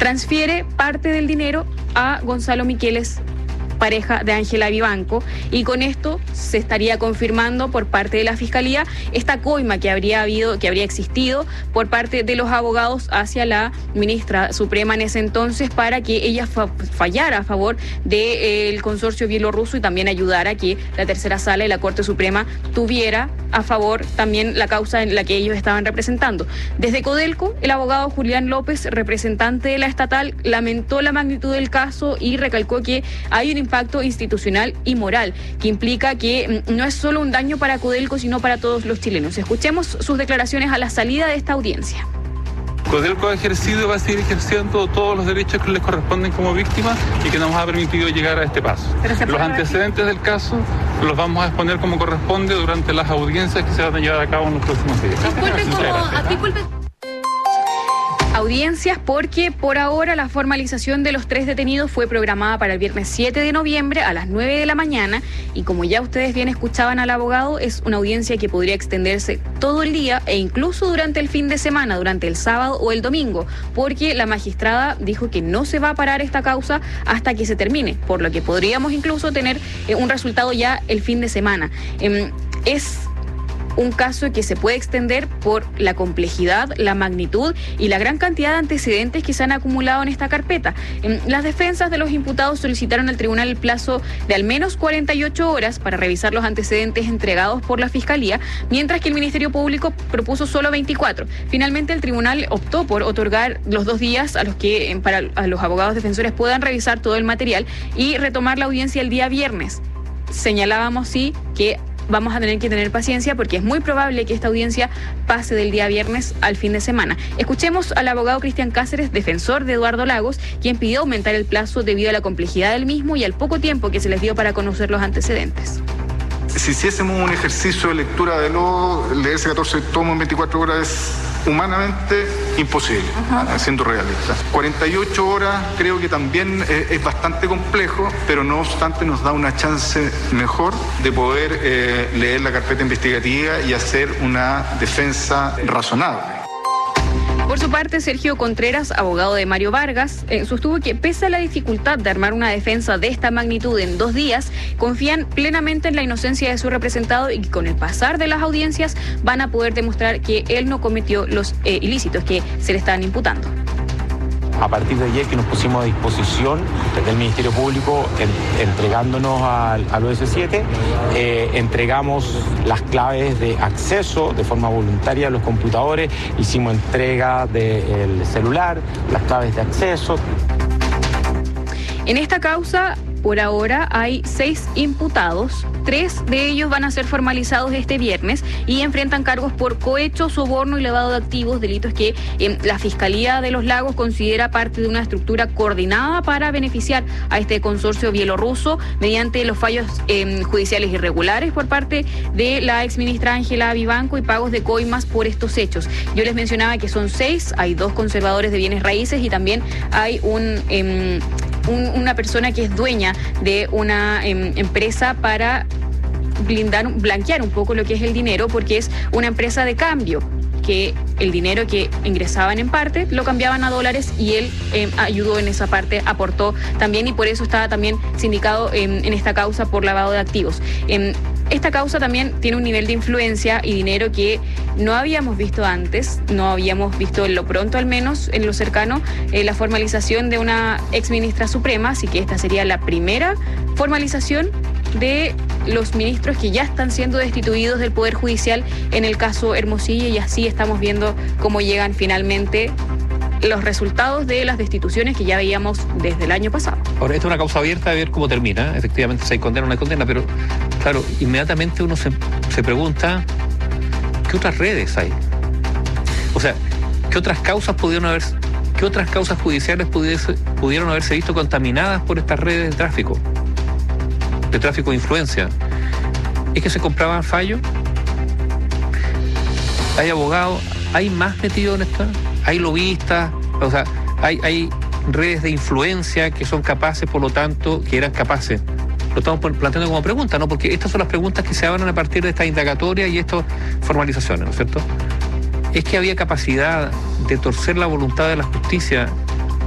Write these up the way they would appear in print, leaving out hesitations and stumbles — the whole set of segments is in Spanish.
transfiere parte del dinero a Gonzalo Miqueles, pareja de Ángela Vivanco, y con esto se estaría confirmando por parte de la Fiscalía esta coima que habría existido por parte de los abogados hacia la ministra suprema en ese entonces, para que ella fallara a favor del consorcio bielorruso y también ayudara a que la tercera sala y la Corte Suprema tuviera a favor también la causa en la que ellos estaban representando. Desde Codelco, el abogado Julián López, representante de la estatal, lamentó la magnitud del caso y recalcó que hay un impacto institucional y moral que implica que no es solo un daño para Codelco, sino para todos los chilenos. Escuchemos sus declaraciones a la salida de esta audiencia. Codelco ha ejercido y va a seguir ejerciendo todos los derechos que les corresponden como víctimas y que nos ha permitido llegar a este paso. Los antecedentes del caso los vamos a exponer como corresponde durante las audiencias que se van a llevar a cabo en los próximos días. Audiencias porque por ahora la formalización de los 3 detenidos fue programada para el viernes 7 de noviembre a las 9 de la mañana y como ya ustedes bien escuchaban al abogado, es una audiencia que podría extenderse todo el día e incluso durante el fin de semana, durante el sábado o el domingo, porque la magistrada dijo que no se va a parar esta causa hasta que se termine, por lo que podríamos incluso tener un resultado ya el fin de semana. Es un caso que se puede extender por la complejidad, la magnitud y la gran cantidad de antecedentes que se han acumulado en esta carpeta. Las defensas de los imputados solicitaron al tribunal el plazo de al menos 48 horas para revisar los antecedentes entregados por la Fiscalía, mientras que el Ministerio Público propuso solo 24. Finalmente, el tribunal optó por otorgar los 2 días a los abogados defensores puedan revisar todo el material y retomar la audiencia el día viernes. Señalábamos, sí, que vamos a tener que tener paciencia porque es muy probable que esta audiencia pase del día viernes al fin de semana. Escuchemos al abogado Cristian Cáceres, defensor de Eduardo Lagos, quien pidió aumentar el plazo debido a la complejidad del mismo y al poco tiempo que se les dio para conocer los antecedentes. Si hiciésemos un ejercicio de lectura de leerse 14 tomos en 24 horas es humanamente imposible, siendo realista. 48 horas creo que también es bastante complejo, pero no obstante nos da una chance mejor de poder leer la carpeta investigativa y hacer una defensa razonable. Por su parte, Sergio Contreras, abogado de Mario Vargas, sostuvo que pese a la dificultad de armar una defensa de esta magnitud en 2 días, confían plenamente en la inocencia de su representado y que con el pasar de las audiencias van a poder demostrar que él no cometió los ilícitos que se le estaban imputando. A partir de ayer que nos pusimos a disposición del Ministerio Público entregándonos al OS7, entregamos las claves de acceso de forma voluntaria a los computadores, hicimos entrega del celular, las claves de acceso. En esta causa, por ahora, hay 6 imputados. 3 de ellos van a ser formalizados este viernes y enfrentan cargos por cohecho, soborno y lavado de activos, delitos que la Fiscalía de los Lagos considera parte de una estructura coordinada para beneficiar a este consorcio bielorruso mediante los fallos judiciales irregulares por parte de la exministra Ángela Vivanco y pagos de coimas por estos hechos. Yo les mencionaba que son 6, hay 2 conservadores de bienes raíces y también hay una persona que es dueña de una empresa para blanquear un poco lo que es el dinero, porque es una empresa de cambio, que el dinero que ingresaban en parte lo cambiaban a dólares y él ayudó en esa parte, aportó también y por eso estaba también sindicado en esta causa por lavado de activos. Esta causa también tiene un nivel de influencia y dinero que no habíamos visto antes, no habíamos visto en lo pronto, al menos en lo cercano, la formalización de una exministra suprema, así que esta sería la primera formalización de los ministros que ya están siendo destituidos del Poder Judicial en el caso Hermosilla, y así estamos viendo cómo llegan finalmente los resultados de las destituciones que ya veíamos desde el año pasado. Ahora, esta es una causa abierta, a ver cómo termina. Efectivamente, si hay condena o no hay condena, pero claro, inmediatamente uno se pregunta, ¿qué otras redes hay? O sea, ¿qué otras causas judiciales pudieron haberse visto contaminadas por estas redes de tráfico de influencia? ¿Es que se compraban fallos? ¿Hay abogados? ¿Hay más metidos en esto? ¿Hay lobistas? O sea, hay redes de influencia que son capaces, por lo tanto, que eran capaces. Lo estamos planteando como pregunta, ¿no? Porque estas son las preguntas que se abren a partir de esta indagatoria y estas formalizaciones, ¿no es cierto? ¿Es que había capacidad de torcer la voluntad de la justicia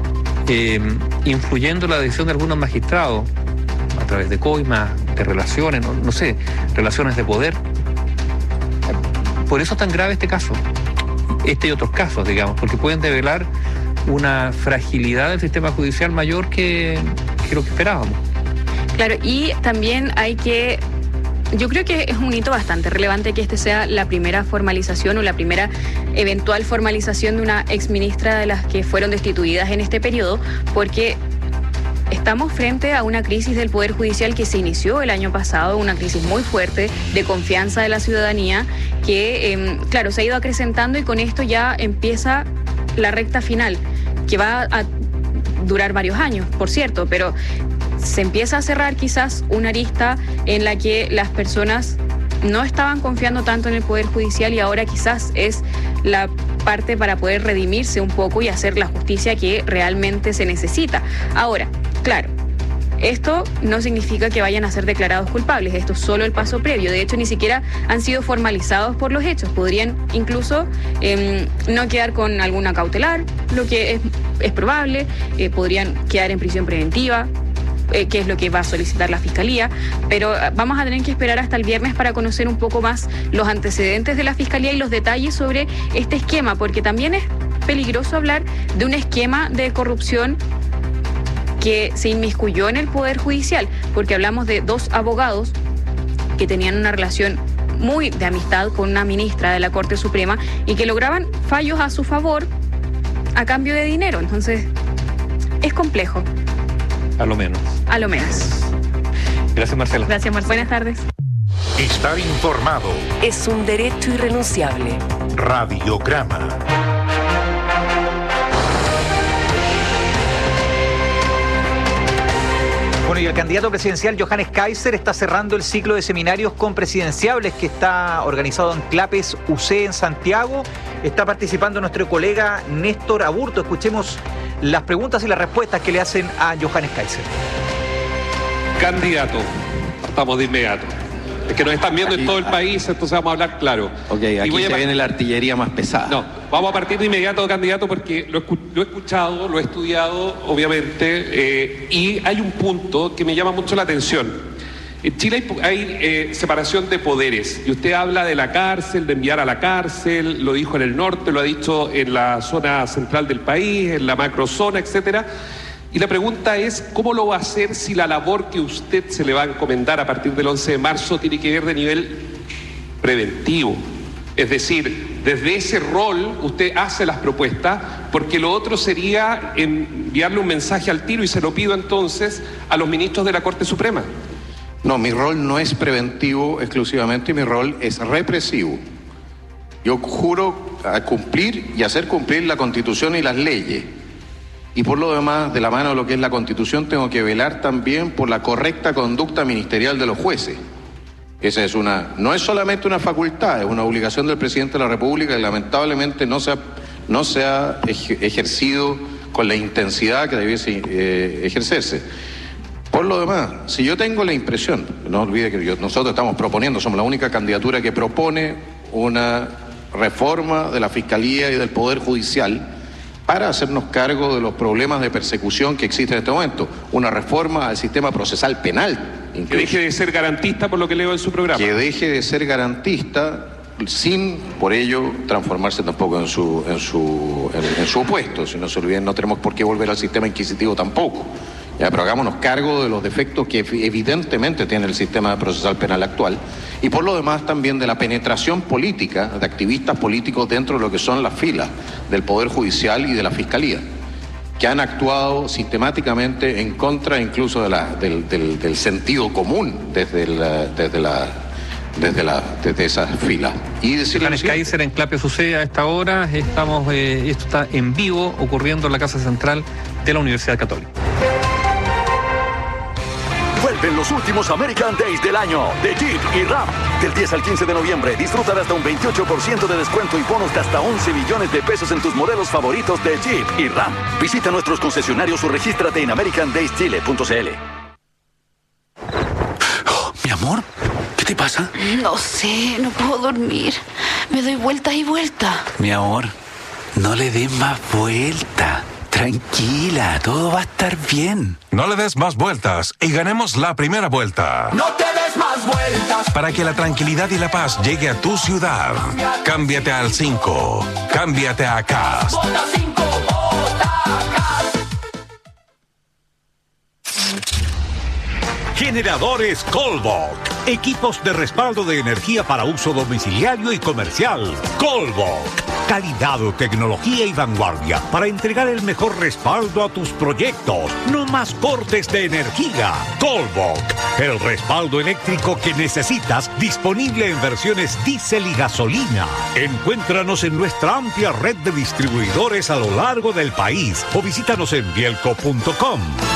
influyendo la decisión de algunos magistrados a través de coimas, de relaciones, no sé, relaciones de poder. Por eso es tan grave este caso, este y otros casos, digamos, porque pueden develar una fragilidad del sistema judicial mayor que lo que esperábamos. Claro, y también yo creo que es un hito bastante relevante que este sea la primera formalización o la primera eventual formalización de una exministra de las que fueron destituidas en este periodo, porque estamos frente a una crisis del Poder Judicial que se inició el año pasado, una crisis muy fuerte de confianza de la ciudadanía que, claro, se ha ido acrecentando y con esto ya empieza la recta final, que va a durar varios años, por cierto, pero se empieza a cerrar quizás una arista en la que las personas no estaban confiando tanto en el Poder Judicial y ahora quizás es la parte para poder redimirse un poco y hacer la justicia que realmente se necesita. Ahora, claro, esto no significa que vayan a ser declarados culpables, esto es solo el paso previo, de hecho ni siquiera han sido formalizados por los hechos, podrían incluso no quedar con alguna cautelar, lo que es probable, podrían quedar en prisión preventiva, que es lo que va a solicitar la Fiscalía, pero vamos a tener que esperar hasta el viernes para conocer un poco más los antecedentes de la Fiscalía y los detalles sobre este esquema, porque también es peligroso hablar de un esquema de corrupción que se inmiscuyó en el Poder Judicial, porque hablamos de dos abogados que tenían una relación muy de amistad con una ministra de la Corte Suprema y que lograban fallos a su favor a cambio de dinero. Entonces, es complejo. A lo menos. A lo menos. Gracias, Marcela. Gracias, Marcela. Buenas tardes. Estar informado es un derecho irrenunciable. Radiograma. Bueno, y el candidato presidencial Johannes Kaiser está cerrando el ciclo de seminarios con presidenciables que está organizado en Clapes UC en Santiago. Está participando nuestro colega Néstor Aburto. Escuchemos las preguntas y las respuestas que le hacen a Johannes Kaiser. Candidato, partamos de inmediato. Es que nos están viendo en todo el país, entonces vamos a hablar claro. Ok, aquí se viene la artillería más pesada. No, vamos a partir de inmediato, candidato, porque lo he escuchado, lo he estudiado, obviamente, y hay un punto que me llama mucho la atención. En Chile hay separación de poderes, y usted habla de la cárcel, de enviar a la cárcel, lo dijo en el norte, lo ha dicho en la zona central del país, en la macrozona, etcétera. Y la pregunta es, ¿cómo lo va a hacer si la labor que usted se le va a encomendar a partir del 11 de marzo tiene que ver de nivel preventivo? Es decir, desde ese rol usted hace las propuestas, porque lo otro sería enviarle un mensaje al tiro, y se lo pido entonces a los ministros de la Corte Suprema. No, mi rol no es preventivo exclusivamente, mi rol es represivo. Yo juro a cumplir y hacer cumplir la Constitución y las leyes. Y por lo demás, de la mano de lo que es la Constitución, tengo que velar también por la correcta conducta ministerial de los jueces. Esa es no es solamente una facultad, es una obligación del presidente de la República y lamentablemente no se ha ejercido con la intensidad que debiese ejercerse. Por lo demás, si yo tengo la impresión, no olvide que nosotros estamos proponiendo, somos la única candidatura que propone una reforma de la Fiscalía y del Poder Judicial para hacernos cargo de los problemas de persecución que existen en este momento. Una reforma al sistema procesal penal. Incluso. Que deje de ser garantista, por lo que leo en su programa. Que deje de ser garantista sin, por ello, transformarse tampoco en su opuesto. Si no se olviden, no tenemos por qué volver al sistema inquisitivo tampoco. Ya, pero hagámonos cargo de los defectos que evidentemente tiene el sistema procesal penal actual, y por lo demás también de la penetración política de activistas políticos dentro de lo que son las filas del Poder Judicial y de la Fiscalía, que han actuado sistemáticamente en contra incluso del sentido común desde esas filas. Y Johannes Kaiser en Clapes UC a esta hora. Esto está en vivo ocurriendo en la Casa Central de la Universidad Católica. Vuelven los últimos American Days del año de Jeep y Ram. Del 10 al 15 de noviembre disfruta de hasta un 28% de descuento y bonos de hasta 11 millones de pesos en tus modelos favoritos de Jeep y Ram. Visita nuestros concesionarios o regístrate en americandayschile.cl. Oh, mi amor, ¿qué te pasa? No sé, no puedo dormir. Me doy vueltas y vueltas. Mi amor, no le des más vuelta. Tranquila, todo va a estar bien. No le des más vueltas y ganemos la primera vuelta. No te des más vueltas. Para que la tranquilidad y la paz llegue a tu ciudad, cámbiate al 5. Cámbiate a Cast. Vota 5, vota Cast. Generadores Colbok. Equipos de respaldo de energía para uso domiciliario y comercial. Colbok. Calidad, tecnología y vanguardia para entregar el mejor respaldo a tus proyectos. No más cortes de energía. Colbok. El respaldo eléctrico que necesitas, disponible en versiones diésel y gasolina. Encuéntranos en nuestra amplia red de distribuidores a lo largo del país o visítanos en bielco.com.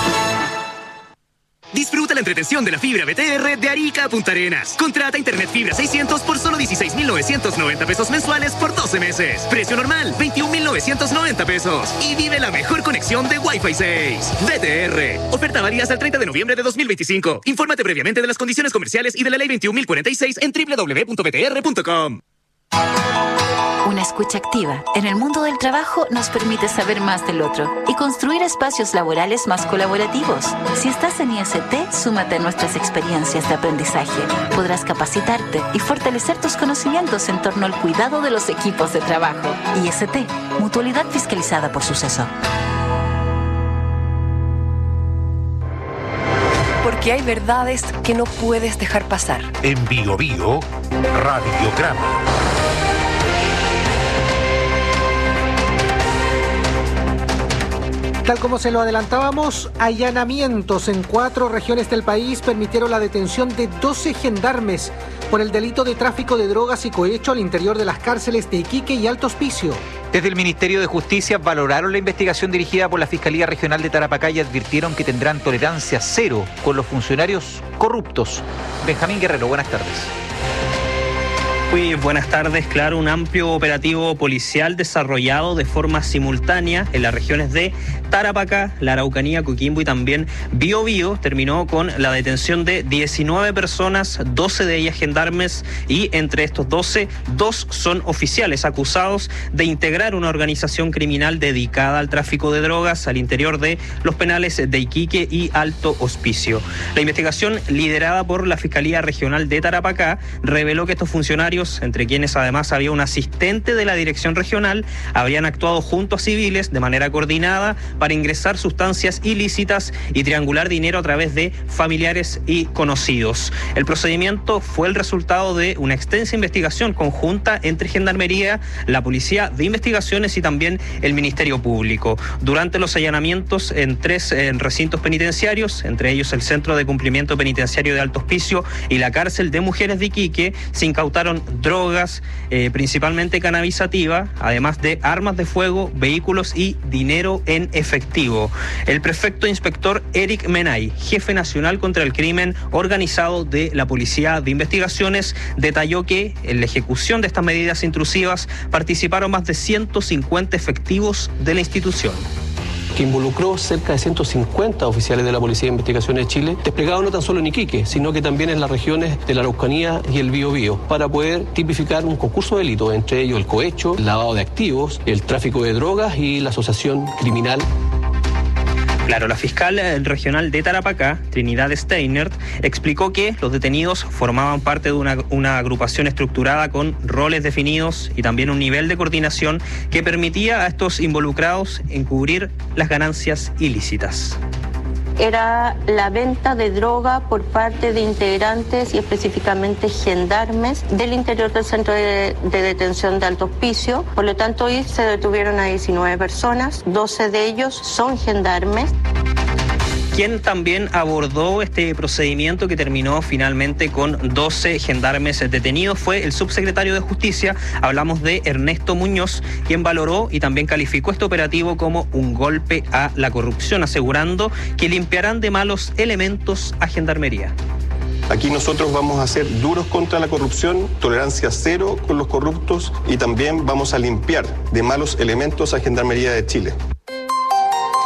Disfruta la entretención de la fibra BTR de Arica a Punta Arenas. Contrata internet fibra 600 por solo 16,990 pesos mensuales por 12 meses. Precio normal, 21,990 pesos. Y vive la mejor conexión de Wi-Fi 6. BTR. Oferta válida hasta el 30 de noviembre de 2025. Infórmate previamente de las condiciones comerciales y de la ley 21.046 en www.btr.com. Una escucha activa en el mundo del trabajo nos permite saber más del otro y construir espacios laborales más colaborativos. Si estás en IST, súmate a nuestras experiencias de aprendizaje. Podrás capacitarte y fortalecer tus conocimientos en torno al cuidado de los equipos de trabajo. IST, mutualidad fiscalizada por Suceso. Porque hay verdades que no puedes dejar pasar. En Bio Bio, Radiograma. Tal como se lo adelantábamos, allanamientos en 4 regiones del país permitieron la detención de 12 gendarmes por el delito de tráfico de drogas y cohecho al interior de las cárceles de Iquique y Alto Hospicio. Desde el Ministerio de Justicia valoraron la investigación dirigida por la Fiscalía Regional de Tarapacá y advirtieron que tendrán tolerancia cero con los funcionarios corruptos. Benjamín Guerrero, buenas tardes. Muy buenas tardes. Claro, un amplio operativo policial desarrollado de forma simultánea en las regiones de Tarapacá, la Araucanía, Coquimbo y también Biobío terminó con la detención de 19 personas, 12 de ellas gendarmes, y entre estos 12, 2 son oficiales acusados de integrar una organización criminal dedicada al tráfico de drogas al interior de los penales de Iquique y Alto Hospicio. La investigación, liderada por la Fiscalía Regional de Tarapacá, reveló que estos funcionarios, entre quienes además había un asistente de la dirección regional, habrían actuado junto a civiles de manera coordinada para ingresar sustancias ilícitas y triangular dinero a través de familiares y conocidos. El procedimiento fue el resultado de una extensa investigación conjunta entre Gendarmería, la Policía de Investigaciones y también el Ministerio Público. Durante los allanamientos en 3 recintos penitenciarios, entre ellos el Centro de Cumplimiento Penitenciario de Alto Hospicio y la Cárcel de Mujeres de Iquique, se incautaron drogas, principalmente cannabisativa, además de armas de fuego, vehículos y dinero en efectivo. El prefecto inspector Eric Menay, jefe nacional contra el crimen organizado de la Policía de Investigaciones, detalló que en la ejecución de estas medidas intrusivas participaron más de 150 efectivos de la institución, que involucró cerca de 150 oficiales de la Policía de Investigaciones de Chile, desplegados no tan solo en Iquique, sino que también en las regiones de la Araucanía y el Biobío, para poder tipificar un concurso de delitos, entre ellos el cohecho, el lavado de activos, el tráfico de drogas y la asociación criminal. Claro, la fiscal regional de Tarapacá, Trinidad Steinert, explicó que los detenidos formaban parte de una agrupación estructurada con roles definidos y también un nivel de coordinación que permitía a estos involucrados encubrir las ganancias ilícitas. Era la venta de droga por parte de integrantes y específicamente gendarmes del interior del centro de detención de Alto Hospicio. Por lo tanto, hoy se detuvieron a 19 personas, 12 de ellos son gendarmes. Quien también abordó este procedimiento que terminó finalmente con 12 gendarmes detenidos fue el subsecretario de Justicia. Hablamos de Ernesto Muñoz, quien valoró y también calificó este operativo como un golpe a la corrupción, asegurando que limpiarán de malos elementos a Gendarmería. Aquí nosotros vamos a ser duros contra la corrupción, tolerancia cero con los corruptos y también vamos a limpiar de malos elementos a Gendarmería de Chile.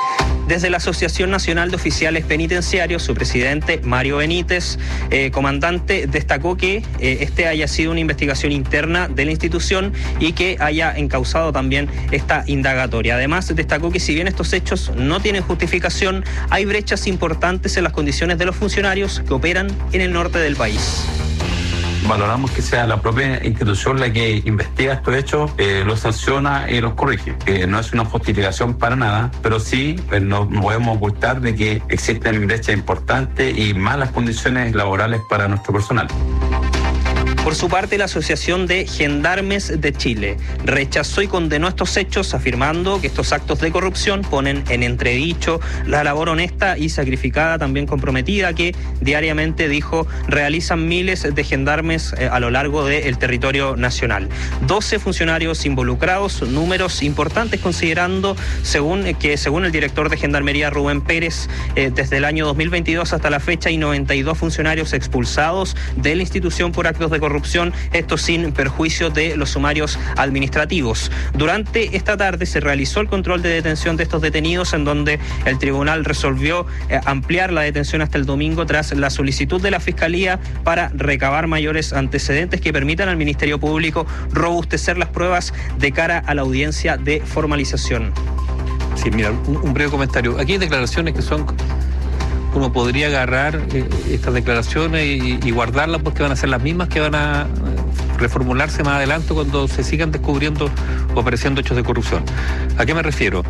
Desde la Asociación Nacional de Oficiales Penitenciarios, su presidente, Mario Benítez, comandante, destacó que este haya sido una investigación interna de la institución y que haya encauzado también esta indagatoria. Además, destacó que si bien estos hechos no tienen justificación, hay brechas importantes en las condiciones de los funcionarios que operan en el norte del país. Valoramos que sea la propia institución la que investiga estos hechos, los sanciona y los corrige. No es una justificación para nada, pero sí no podemos ocultar de que existen brechas importantes y malas condiciones laborales para nuestro personal. Por su parte, la Asociación de Gendarmes de Chile rechazó y condenó estos hechos, afirmando que estos actos de corrupción ponen en entredicho la labor honesta y sacrificada, también comprometida, que diariamente, dijo, realizan miles de gendarmes a lo largo del territorio nacional. 12 funcionarios involucrados, números importantes considerando, según el director de Gendarmería, Rubén Pérez, desde el año 2022 hasta la fecha hay 92 funcionarios expulsados de la institución por actos de corrupción, esto sin perjuicio de los sumarios administrativos. Durante esta tarde se realizó el control de detención de estos detenidos, en donde el tribunal resolvió ampliar la detención hasta el domingo tras la solicitud de la Fiscalía para recabar mayores antecedentes que permitan al Ministerio Público robustecer las pruebas de cara a la audiencia de formalización. Sí, mira, un breve comentario. Aquí hay declaraciones que son... Uno podría agarrar estas declaraciones y guardarlas porque van a ser las mismas que van a reformularse más adelante cuando se sigan descubriendo o apareciendo hechos de corrupción. ¿A qué me refiero?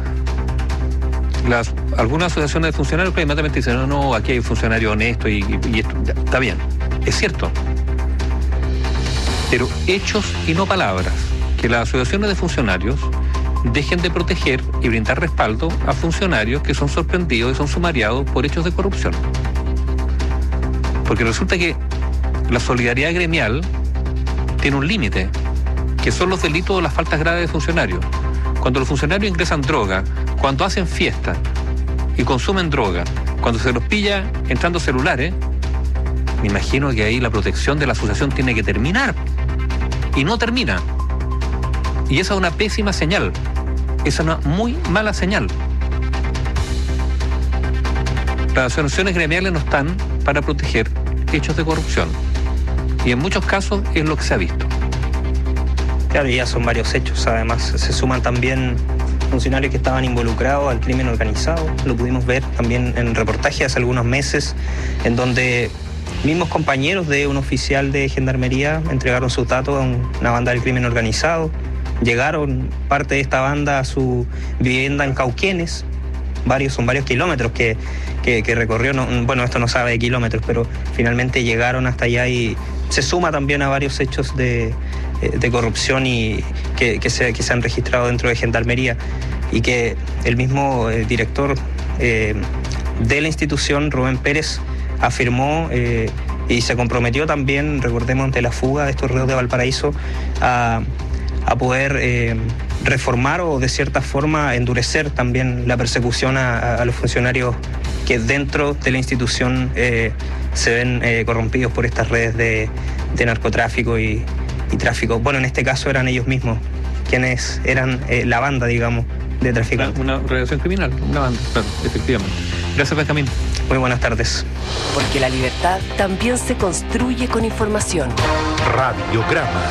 Algunas asociaciones de funcionarios que inmediatamente dicen, no, aquí hay un funcionario honesto y esto, está bien, es cierto. Pero hechos y no palabras. Que las asociaciones de funcionarios dejen de proteger y brindar respaldo a funcionarios que son sorprendidos y son sumariados por hechos de corrupción. Porque resulta que la solidaridad gremial tiene un límite, que son los delitos o las faltas graves de funcionarios. Cuando los funcionarios ingresan droga, cuando hacen fiesta y consumen droga, cuando se los pilla entrando celulares, me imagino que ahí la protección de la asociación tiene que terminar. Y no termina. Y esa es una pésima señal. Es una muy mala señal. Las asociaciones gremiales no están para proteger hechos de corrupción. Y en muchos casos es lo que se ha visto. Claro, ya son varios hechos. Además, se suman también funcionarios que estaban involucrados al crimen organizado. Lo pudimos ver también en reportajes hace algunos meses, en donde mismos compañeros de un oficial de gendarmería entregaron sus datos a una banda del crimen organizado. Llegaron parte de esta banda a su vivienda en Cauquenes. Son varios kilómetros que recorrió. Bueno, esto no sabe de kilómetros, pero finalmente llegaron hasta allá y se suma también a varios hechos de corrupción y que se han registrado dentro de Gendarmería, y que el mismo director de la institución, Rubén Pérez, afirmó y se comprometió también, recordemos, ante la fuga de estos reos de Valparaíso, a poder reformar o de cierta forma endurecer también la persecución a los funcionarios que dentro de la institución se ven corrompidos por estas redes de narcotráfico y tráfico. Bueno, en este caso eran ellos mismos quienes eran la banda, digamos, de traficantes. Una organización criminal, una banda, claro, efectivamente. Gracias, Benjamín. Muy buenas tardes. Porque la libertad también se construye con información. Radiograma.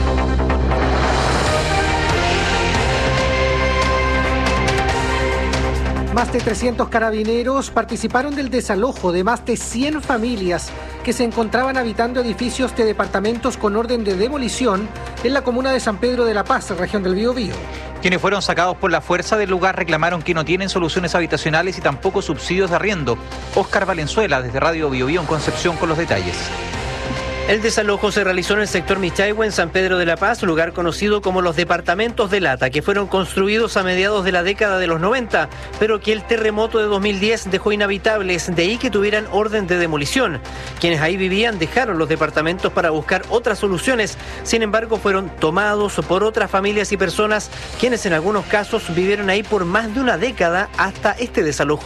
Más de 300 carabineros participaron del desalojo de más de 100 familias que se encontraban habitando edificios de departamentos con orden de demolición en la comuna de San Pedro de la Paz, región del Biobío. Quienes fueron sacados por la fuerza del lugar reclamaron que no tienen soluciones habitacionales y tampoco subsidios de arriendo. Óscar Valenzuela, desde Radio Biobío en Concepción, con los detalles. El desalojo se realizó en el sector Michaihue, en San Pedro de la Paz, lugar conocido como los departamentos de Lata, que fueron construidos a mediados de la década de los 90, pero que el terremoto de 2010 dejó inhabitables, de ahí que tuvieran orden de demolición. Quienes ahí vivían dejaron los departamentos para buscar otras soluciones, sin embargo fueron tomados por otras familias y personas, quienes en algunos casos vivieron ahí por más de una década hasta este desalojo.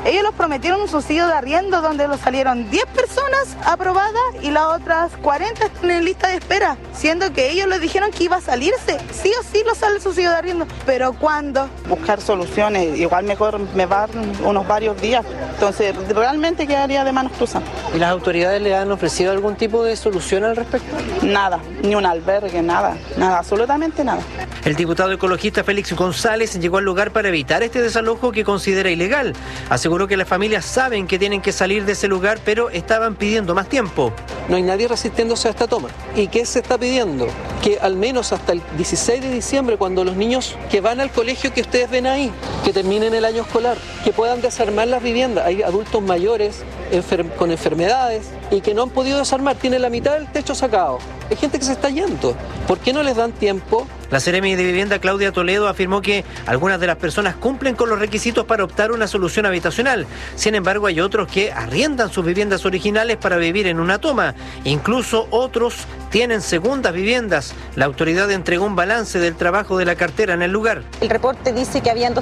Ellos los prometieron un subsidio de arriendo donde los salieron 10 personas aprobadas y las otras 40 están en lista de espera, siendo que ellos les dijeron que iba a salirse. Sí o sí los sale el subsidio de arriendo, pero ¿cuándo? Buscar soluciones, igual mejor me va unos varios días, entonces realmente quedaría de manos cruzadas. ¿Y las autoridades le han ofrecido algún tipo de solución al respecto? Nada, ni un albergue, nada, absolutamente nada. El diputado ecologista Félix González llegó al lugar para evitar este desalojo que considera ilegal. Aseguró que las familias saben que tienen que salir de ese lugar, pero estaban pidiendo más tiempo. No hay nadie resistiéndose a esta toma. ¿Y qué se está pidiendo? Que al menos hasta el 16 de diciembre, cuando los niños que van al colegio que ustedes ven ahí, que terminen el año escolar, que puedan desarmar las viviendas. Hay adultos mayores con enfermedades y que no han podido desarmar, tienen la mitad del techo sacado. Hay gente que se está yendo. ¿Por qué no les dan tiempo? La seremi de Vivienda Claudia Toledo afirmó que algunas de las personas cumplen con los requisitos para optar una solución habitacional. Sin embargo, hay otros que arriendan sus viviendas originales para vivir en una toma. Incluso otros tienen segundas viviendas. La autoridad entregó un balance del trabajo de la cartera en el lugar. El reporte dice que habían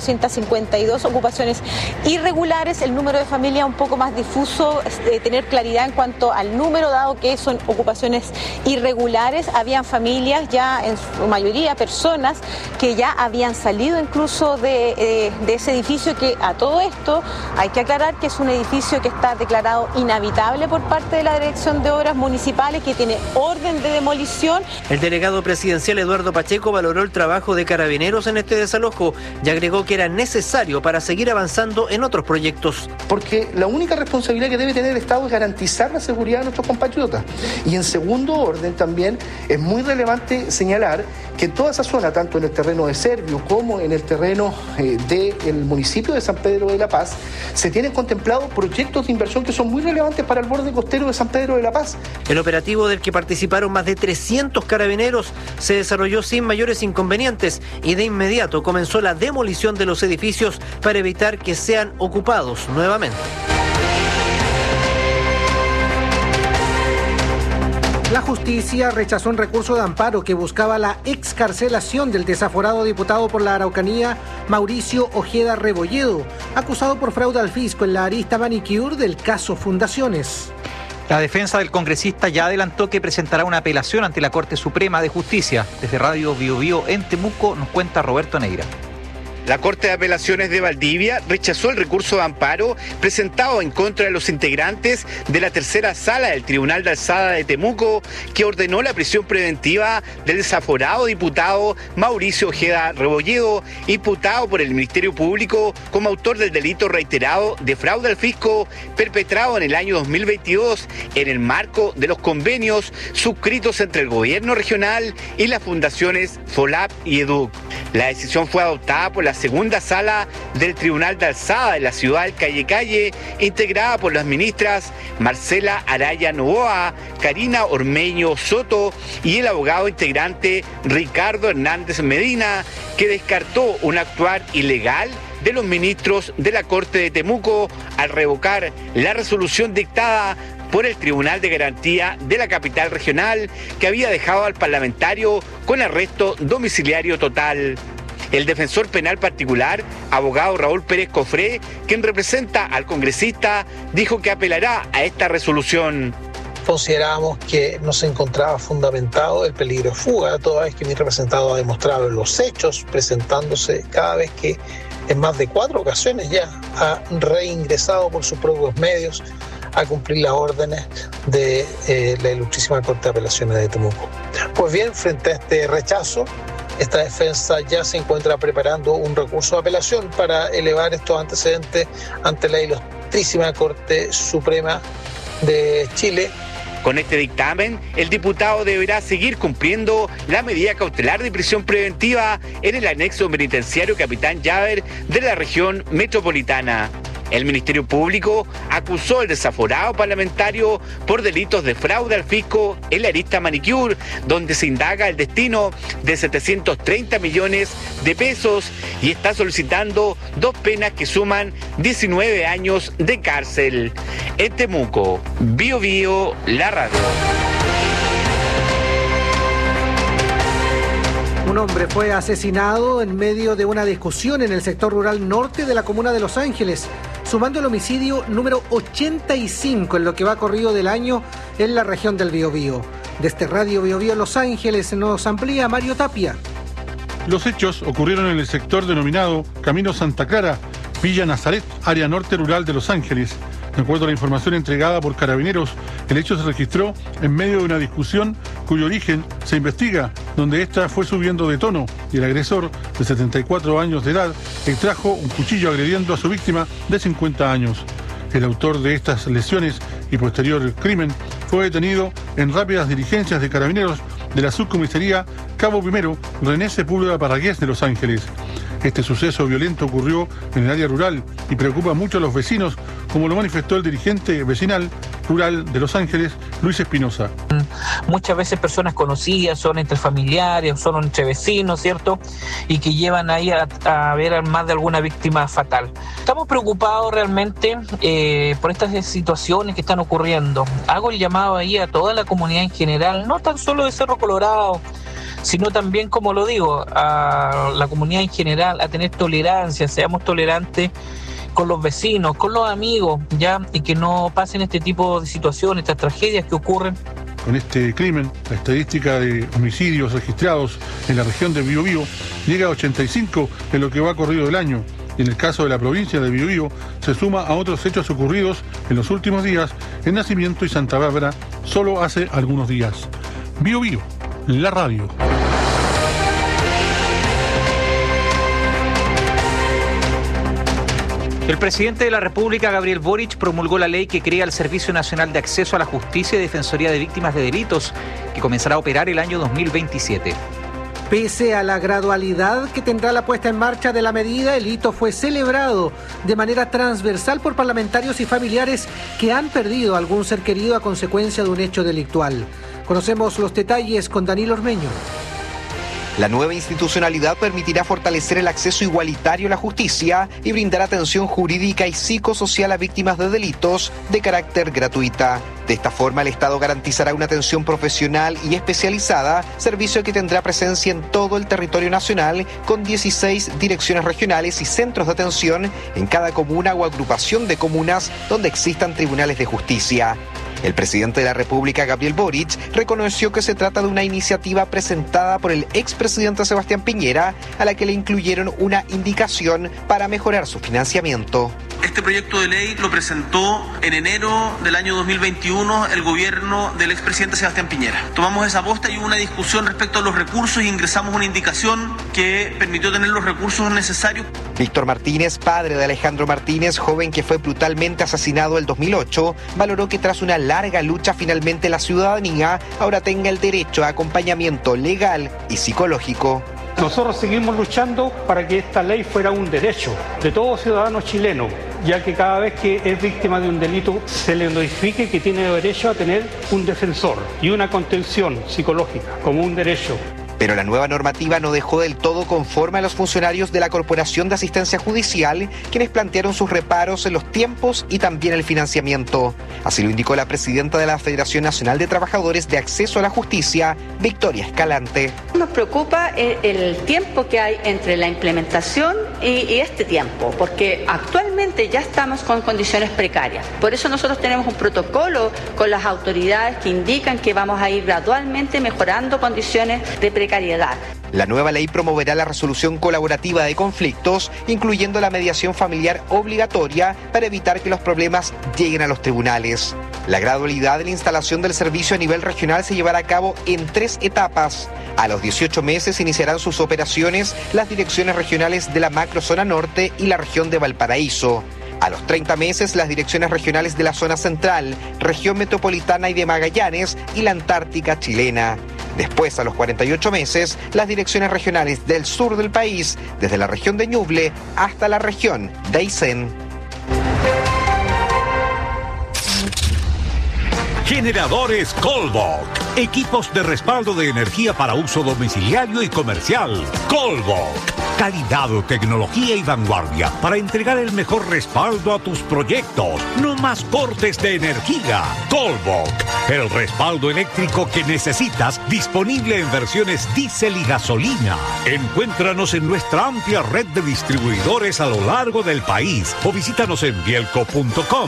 252 ocupaciones irregulares. El número de familias un poco más difuso, tener claridad en cuanto al número, dado que son ocupaciones irregulares. Habían familias, ya en su mayoría personas, que ya habían salido incluso de ese edificio, que a todo esto hay que aclarar que es un edificio que está declarado inhabitable por parte de la Dirección de Obras Municipales, que tiene orden de demolición. El delegado presidencial Eduardo Pacheco valoró el trabajo de Carabineros en este desalojo y agregó que era necesario para seguir avanzando en otros proyectos. Porque la única responsabilidad que debe tener el Estado es garantizar la seguridad de nuestros compatriotas. Y en segundo orden también es muy relevante señalar que toda esa zona, tanto en el terreno de Servio como en el terreno del municipio de San Pedro de la Paz, se tienen contemplados proyectos de inversión que son muy relevantes para el borde costero de San Pedro de la Paz. El operativo del que participaron más de 300 carabineros se desarrolló sin mayores inconvenientes y de inmediato comenzó la demolición de los edificios para evitar que sean ocupados nuevamente. La justicia rechazó un recurso de amparo que buscaba la excarcelación del desaforado diputado por la Araucanía, Mauricio Ojeda Rebolledo, acusado por fraude al fisco en la arista manicure del caso Fundaciones. La defensa del congresista ya adelantó que presentará una apelación ante la Corte Suprema de Justicia. Desde Radio Bio Bio en Temuco nos cuenta Roberto Neira. La Corte de Apelaciones de Valdivia rechazó el recurso de amparo presentado en contra de los integrantes de la tercera sala del Tribunal de Alzada de Temuco, que ordenó la prisión preventiva del desaforado diputado Mauricio Ojeda Rebolledo, imputado por el Ministerio Público como autor del delito reiterado de fraude al fisco perpetrado en el año 2022 en el marco de los convenios suscritos entre el gobierno regional y las fundaciones FOLAP y EDUC. La decisión fue adoptada por la segunda sala del Tribunal de Alzada de la ciudad del Calle, integrada por las ministras Marcela Araya Novoa, Karina Ormeño Soto y el abogado integrante Ricardo Hernández Medina, que descartó un actuar ilegal de los ministros de la Corte de Temuco al revocar la resolución dictada por el Tribunal de Garantía de la capital regional, que había dejado al parlamentario con arresto domiciliario total. El defensor penal particular, abogado Raúl Pérez Cofré, quien representa al congresista, dijo que apelará a esta resolución. Considerábamos que no se encontraba fundamentado el peligro de fuga, toda vez que mi representado ha demostrado en los hechos, presentándose cada vez que en más de 4 ocasiones ya ha reingresado por sus propios medios a cumplir las órdenes de la Ilustrísima Corte de Apelaciones de Temuco. Pues bien, frente a este rechazo, esta defensa ya se encuentra preparando un recurso de apelación para elevar estos antecedentes ante la Ilustrísima Corte Suprema de Chile. Con este dictamen, el diputado deberá seguir cumpliendo la medida cautelar de prisión preventiva en el anexo penitenciario Capitán Llaver de la región metropolitana. El Ministerio Público acusó al desaforado parlamentario por delitos de fraude al fisco en la arista manicure, donde se indaga el destino de 730 millones de pesos y está solicitando 2 penas que suman 19 años de cárcel. En Temuco, Bio Bio, la radio. Un hombre fue asesinado en medio de una discusión en el sector rural norte de la comuna de Los Ángeles. sumando el homicidio número 85 en lo que va corrido del año en la región del Biobío. Desde Radio Biobío Los Ángeles nos amplía Mario Tapia. Los hechos ocurrieron en el sector denominado Camino Santa Clara, Villa Nazaret, área norte rural de Los Ángeles. De acuerdo a la información entregada por Carabineros, el hecho se registró en medio de una discusión cuyo origen se investiga, donde ésta fue subiendo de tono y el agresor, de 74 años de edad, extrajo un cuchillo agrediendo a su víctima de 50 años. El autor de estas lesiones y posterior crimen fue detenido en rápidas diligencias de Carabineros de la subcomisaría Cabo I, René Sepúlveda Parragués de Los Ángeles. Este suceso violento ocurrió en el área rural y preocupa mucho a los vecinos, como lo manifestó el dirigente vecinal rural de Los Ángeles, Luis Espinosa. Muchas veces personas conocidas, son entre familiares, son entre vecinos, ¿cierto? Y que llevan ahí a ver a más de alguna víctima fatal. Estamos preocupados realmente por estas situaciones que están ocurriendo. Hago el llamado ahí a toda la comunidad en general, no tan solo de Cerro Colorado, sino también, como lo digo, a la comunidad en general, a tener tolerancia, seamos tolerantes con los vecinos, con los amigos, ya, y que no pasen este tipo de situaciones, estas tragedias que ocurren. Con este crimen, la estadística de homicidios registrados en la región de Biobío llega a 85 en lo que va corrido del año. Y en el caso de la provincia de Biobío, se suma a otros hechos ocurridos en los últimos días en Nacimiento y Santa Bárbara, solo hace algunos días. Biobío, la radio. El presidente de la República, Gabriel Boric, promulgó la ley que crea el Servicio Nacional de Acceso a la Justicia y Defensoría de Víctimas de Delitos, que comenzará a operar el año 2027. Pese a la gradualidad que tendrá la puesta en marcha de la medida, el hito fue celebrado de manera transversal por parlamentarios y familiares que han perdido algún ser querido a consecuencia de un hecho delictual. Conocemos los detalles con Danilo Ormeño. La nueva institucionalidad permitirá fortalecer el acceso igualitario a la justicia y brindar atención jurídica y psicosocial a víctimas de delitos de carácter gratuita. De esta forma, el Estado garantizará una atención profesional y especializada, servicio que tendrá presencia en todo el territorio nacional, con 16 direcciones regionales y centros de atención en cada comuna o agrupación de comunas donde existan tribunales de justicia. El presidente de la República, Gabriel Boric, reconoció que se trata de una iniciativa presentada por el expresidente Sebastián Piñera, a la que le incluyeron una indicación para mejorar su financiamiento. Este proyecto de ley lo presentó en enero del año 2021 el gobierno del expresidente Sebastián Piñera. Tomamos esa posta y hubo una discusión respecto a los recursos y ingresamos una indicación que permitió tener los recursos necesarios. Víctor Martínez, padre de Alejandro Martínez, joven que fue brutalmente asesinado en 2008, valoró que tras una larga lucha finalmente la ciudadanía ahora tenga el derecho a acompañamiento legal y psicológico. Nosotros seguimos luchando para que esta ley fuera un derecho de todo ciudadano chileno, ya que cada vez que es víctima de un delito se le notifique que tiene derecho a tener un defensor y una contención psicológica como un derecho. Pero la nueva normativa no dejó del todo conforme a los funcionarios de la Corporación de Asistencia Judicial, quienes plantearon sus reparos en los tiempos y también el financiamiento. Así lo indicó la presidenta de la Federación Nacional de Trabajadores de Acceso a la Justicia, Victoria Escalante. Nos preocupa el tiempo que hay entre la implementación y este tiempo, porque actualmente ya estamos con condiciones precarias. Por eso nosotros tenemos un protocolo con las autoridades que indican que vamos a ir gradualmente mejorando condiciones de precariedad. La nueva ley promoverá la resolución colaborativa de conflictos, incluyendo la mediación familiar obligatoria para evitar que los problemas lleguen a los tribunales. La gradualidad de la instalación del servicio a nivel regional se llevará a cabo en 3 etapas. A los 18 meses iniciarán sus operaciones las direcciones regionales de la macrozona norte y la región de Valparaíso. A los 30 meses, las direcciones regionales de la zona central, región metropolitana y de Magallanes y la Antártica chilena. Después, a los 48 meses, las direcciones regionales del sur del país, desde la región de Ñuble hasta la región de Aysén. Generadores Colbok. Equipos de respaldo de energía para uso domiciliario y comercial. Colbok. Calidad, tecnología y vanguardia para entregar el mejor respaldo a tus proyectos. No más cortes de energía. Colbok. El respaldo eléctrico que necesitas, disponible en versiones diésel y gasolina. Encuéntranos en nuestra amplia red de distribuidores a lo largo del país o visítanos en bielco.com.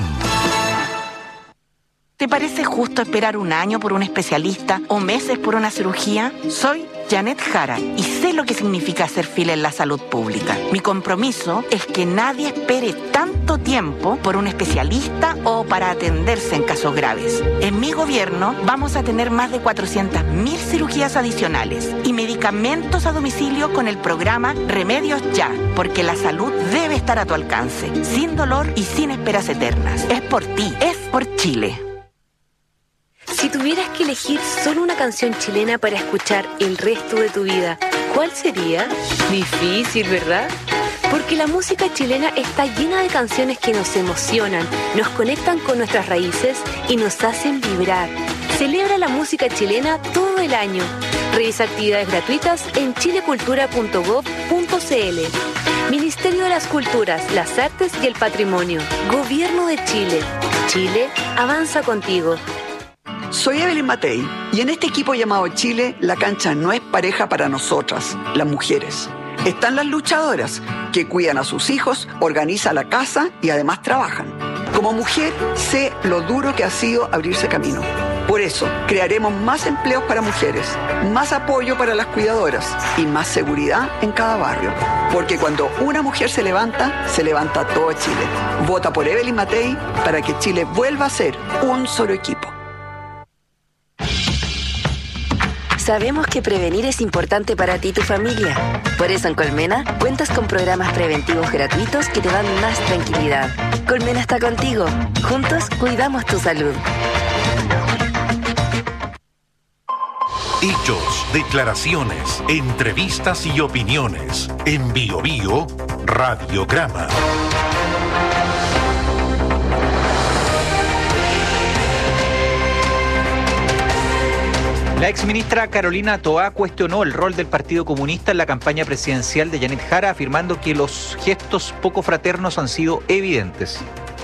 ¿Te parece justo esperar un año por un especialista o meses por una cirugía? Soy Janet Jara y sé lo que significa hacer fila en la salud pública. Mi compromiso es que nadie espere tanto tiempo por un especialista o para atenderse en casos graves. En mi gobierno vamos a tener más de 400.000 cirugías adicionales y medicamentos a domicilio con el programa Remedios Ya, porque la salud debe estar a tu alcance, sin dolor y sin esperas eternas. Es por ti, es por Chile. Si tuvieras que elegir solo una canción chilena para escuchar el resto de tu vida, ¿cuál sería? Difícil, ¿verdad? Porque la música chilena está llena de canciones que nos emocionan, nos conectan con nuestras raíces y nos hacen vibrar. Celebra la música chilena todo el año. Revisa actividades gratuitas en chilecultura.gov.cl. Ministerio de las Culturas, las Artes y el Patrimonio. Gobierno de Chile. Chile avanza contigo. Soy Evelyn Matei y en este equipo llamado Chile, la cancha no es pareja para nosotras, las mujeres. Están las luchadoras que cuidan a sus hijos, organizan la casa y además trabajan. Como mujer, sé lo duro que ha sido abrirse camino. Por eso, crearemos más empleos para mujeres, más apoyo para las cuidadoras y más seguridad en cada barrio. Porque cuando una mujer se levanta todo Chile. Vota por Evelyn Matei para que Chile vuelva a ser un solo equipo. Sabemos que prevenir es importante para ti y tu familia. Por eso en Colmena cuentas con programas preventivos gratuitos que te dan más tranquilidad. Colmena está contigo. Juntos cuidamos tu salud. Hechos, declaraciones, entrevistas y opiniones. En Bio Bio, Radiograma. La exministra Carolina Toá cuestionó el rol del Partido Comunista en la campaña presidencial de Janet Jara, afirmando que los gestos poco fraternos han sido evidentes.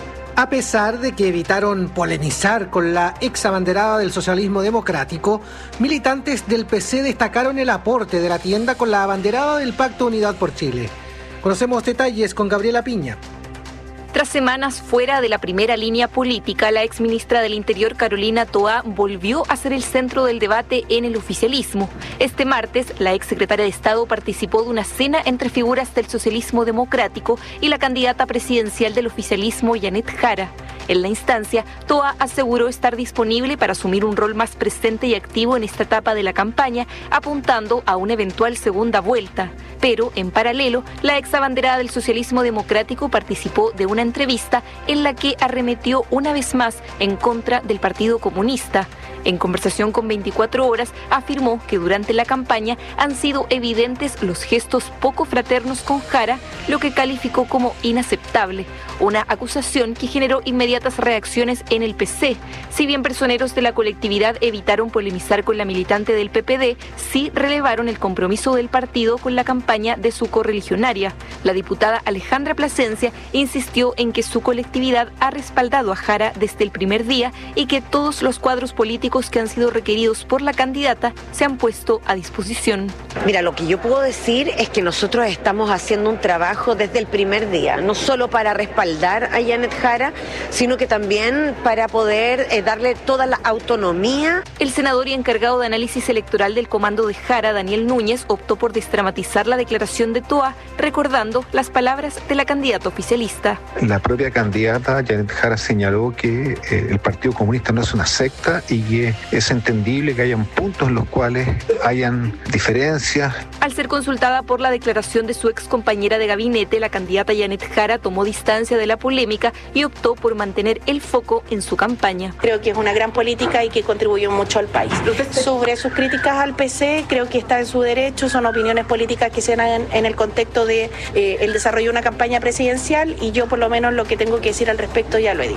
A pesar de que evitaron polemizar con la exabanderada del socialismo democrático, militantes del PC destacaron el aporte de la tienda con la abanderada del Pacto Unidad por Chile. Conocemos detalles con Gabriela Piña. Tras semanas fuera de la primera línea política, la exministra del Interior, Carolina Toá, volvió a ser el centro del debate en el oficialismo. Este martes, la exsecretaria de Estado participó de una cena entre figuras del socialismo democrático y la candidata presidencial del oficialismo, Janet Jara. En la instancia, Toá aseguró estar disponible para asumir un rol más presente y activo en esta etapa de la campaña, apuntando a una eventual segunda vuelta. Pero, en paralelo, la exabanderada del socialismo democrático participó de una entrevista en la que arremetió una vez más en contra del Partido Comunista. En conversación con 24 Horas, afirmó que durante la campaña han sido evidentes los gestos poco fraternos con Jara, lo que calificó como inaceptable, una acusación que generó inmediatas reacciones en el PC. Si bien personeros de la colectividad evitaron polemizar con la militante del PPD, sí relevaron el compromiso del partido con la campaña de su correligionaria. La diputada Alejandra Plasencia insistió en que su colectividad ha respaldado a Jara desde el primer día y que todos los cuadros políticos que han sido requeridos por la candidata se han puesto a disposición. Mira, lo que yo puedo decir es que nosotros estamos haciendo un trabajo desde el primer día, no solo para respaldar a Janet Jara, sino que también para poder darle toda la autonomía. El senador y encargado de análisis electoral del comando de Jara, Daniel Núñez, optó por desdramatizar la declaración de Toá, recordando las palabras de la candidata oficialista. La propia candidata Janet Jara señaló que el Partido Comunista no es una secta y que es entendible que hayan puntos en los cuales hayan diferencias. Al ser consultada por la declaración de su ex compañera de gabinete, la candidata Janet Jara tomó distancia de la polémica y optó por mantener el foco en su campaña. Creo que es una gran política y que contribuyó mucho al país. Sobre sus críticas al PC, creo que está en su derecho, son opiniones políticas que se dan en el contexto de el desarrollo de una campaña presidencial y yo por lo menos lo que tengo que decir al respecto ya lo he dicho.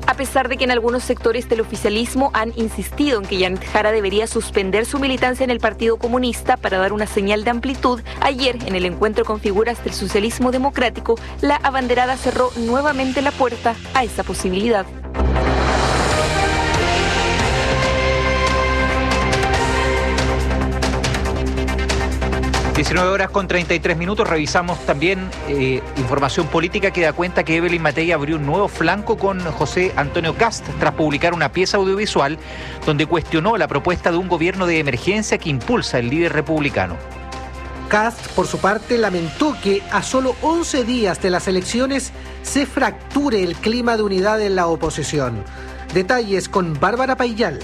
A pesar de que en algunos sectores del oficialismo han insistido en que Janet Jara debería suspender su militancia en el Partido Comunista para dar una señal de amplitud, ayer en el encuentro con figuras del socialismo democrático, la abanderada cerró nuevamente la puerta a esa posibilidad. 19:33. Revisamos también información política que da cuenta que Evelyn Matei abrió un nuevo flanco con José Antonio Kast tras publicar una pieza audiovisual donde cuestionó la propuesta de un gobierno de emergencia que impulsa el líder republicano. Kast, por su parte, lamentó que a solo 11 días de las elecciones se fracture el clima de unidad en la oposición. Detalles con Bárbara Paillal.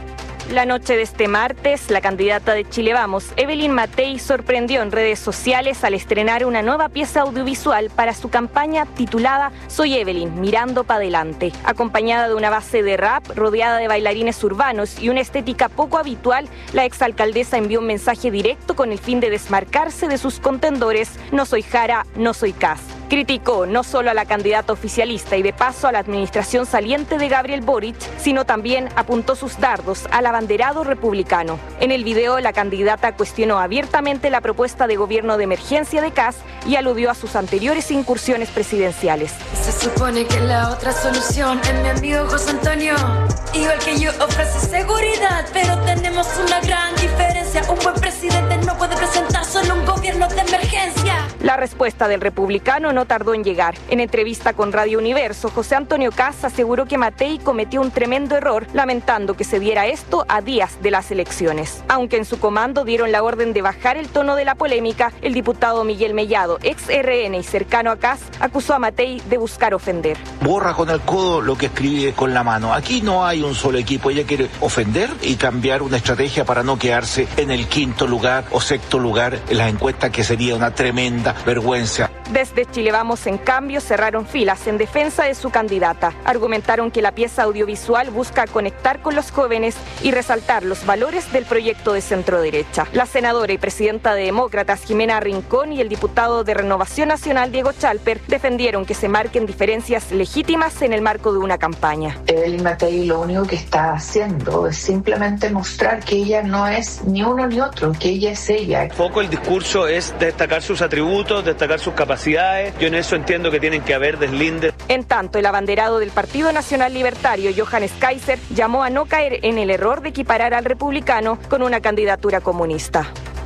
La noche de este martes, la candidata de Chile Vamos, Evelyn Matei, sorprendió en redes sociales al estrenar una nueva pieza audiovisual para su campaña titulada Soy Evelyn, mirando para adelante. Acompañada de una base de rap, rodeada de bailarines urbanos y una estética poco habitual, la exalcaldesa envió un mensaje directo con el fin de desmarcarse de sus contendores: no soy Jara, no soy Kast. Criticó no solo a la candidata oficialista y de paso a la administración saliente de Gabriel Boric, sino también apuntó sus dardos al abanderado republicano. En el video, la candidata cuestionó abiertamente la propuesta de gobierno de emergencia de Kast y aludió a sus anteriores incursiones presidenciales. Se supone que la otra solución es mi amigo José Antonio. Igual que yo ofrece seguridad, pero tenemos una gran diferencia. Un buen presidente no puede presentar solo un gobierno de emergencia. La respuesta del republicano no tardó en llegar. En entrevista con Radio Universo, José Antonio Kast aseguró que Matei cometió un tremendo error, lamentando que se diera esto a días de las elecciones. Aunque en su comando dieron la orden de bajar el tono de la polémica, el diputado Miguel Mellado, ex RN y cercano a Kast, acusó a Matei de buscar ofender. Borra con el codo lo que escribe con la mano. Aquí no hay un solo equipo. Ella quiere ofender y cambiar una estrategia para no quedarse en el quinto lugar o sexto lugar en las encuestas, que sería una tremenda vergüenza. Desde Chile Vamos, en cambio, cerraron filas en defensa de su candidata. Argumentaron que la pieza audiovisual busca conectar con los jóvenes y resaltar los valores del proyecto de centroderecha. La senadora y presidenta de Demócratas, Jimena Rincón, y el diputado de Renovación Nacional, Diego Chalper, defendieron que se marquen diferencias legítimas en el marco de una campaña. Evelyn Matei lo único que está haciendo es simplemente mostrar que ella no es ni uno ni otro, que ella es ella. Poco el discurso es destacar sus atributos, destacar sus capacidades. Yo en eso entiendo que tienen que haber deslindes. En tanto, el abanderado del Partido Nacional Libertario, Johannes Kaiser, llamó a no caer en el error de equiparar al republicano con una candidatura comunista.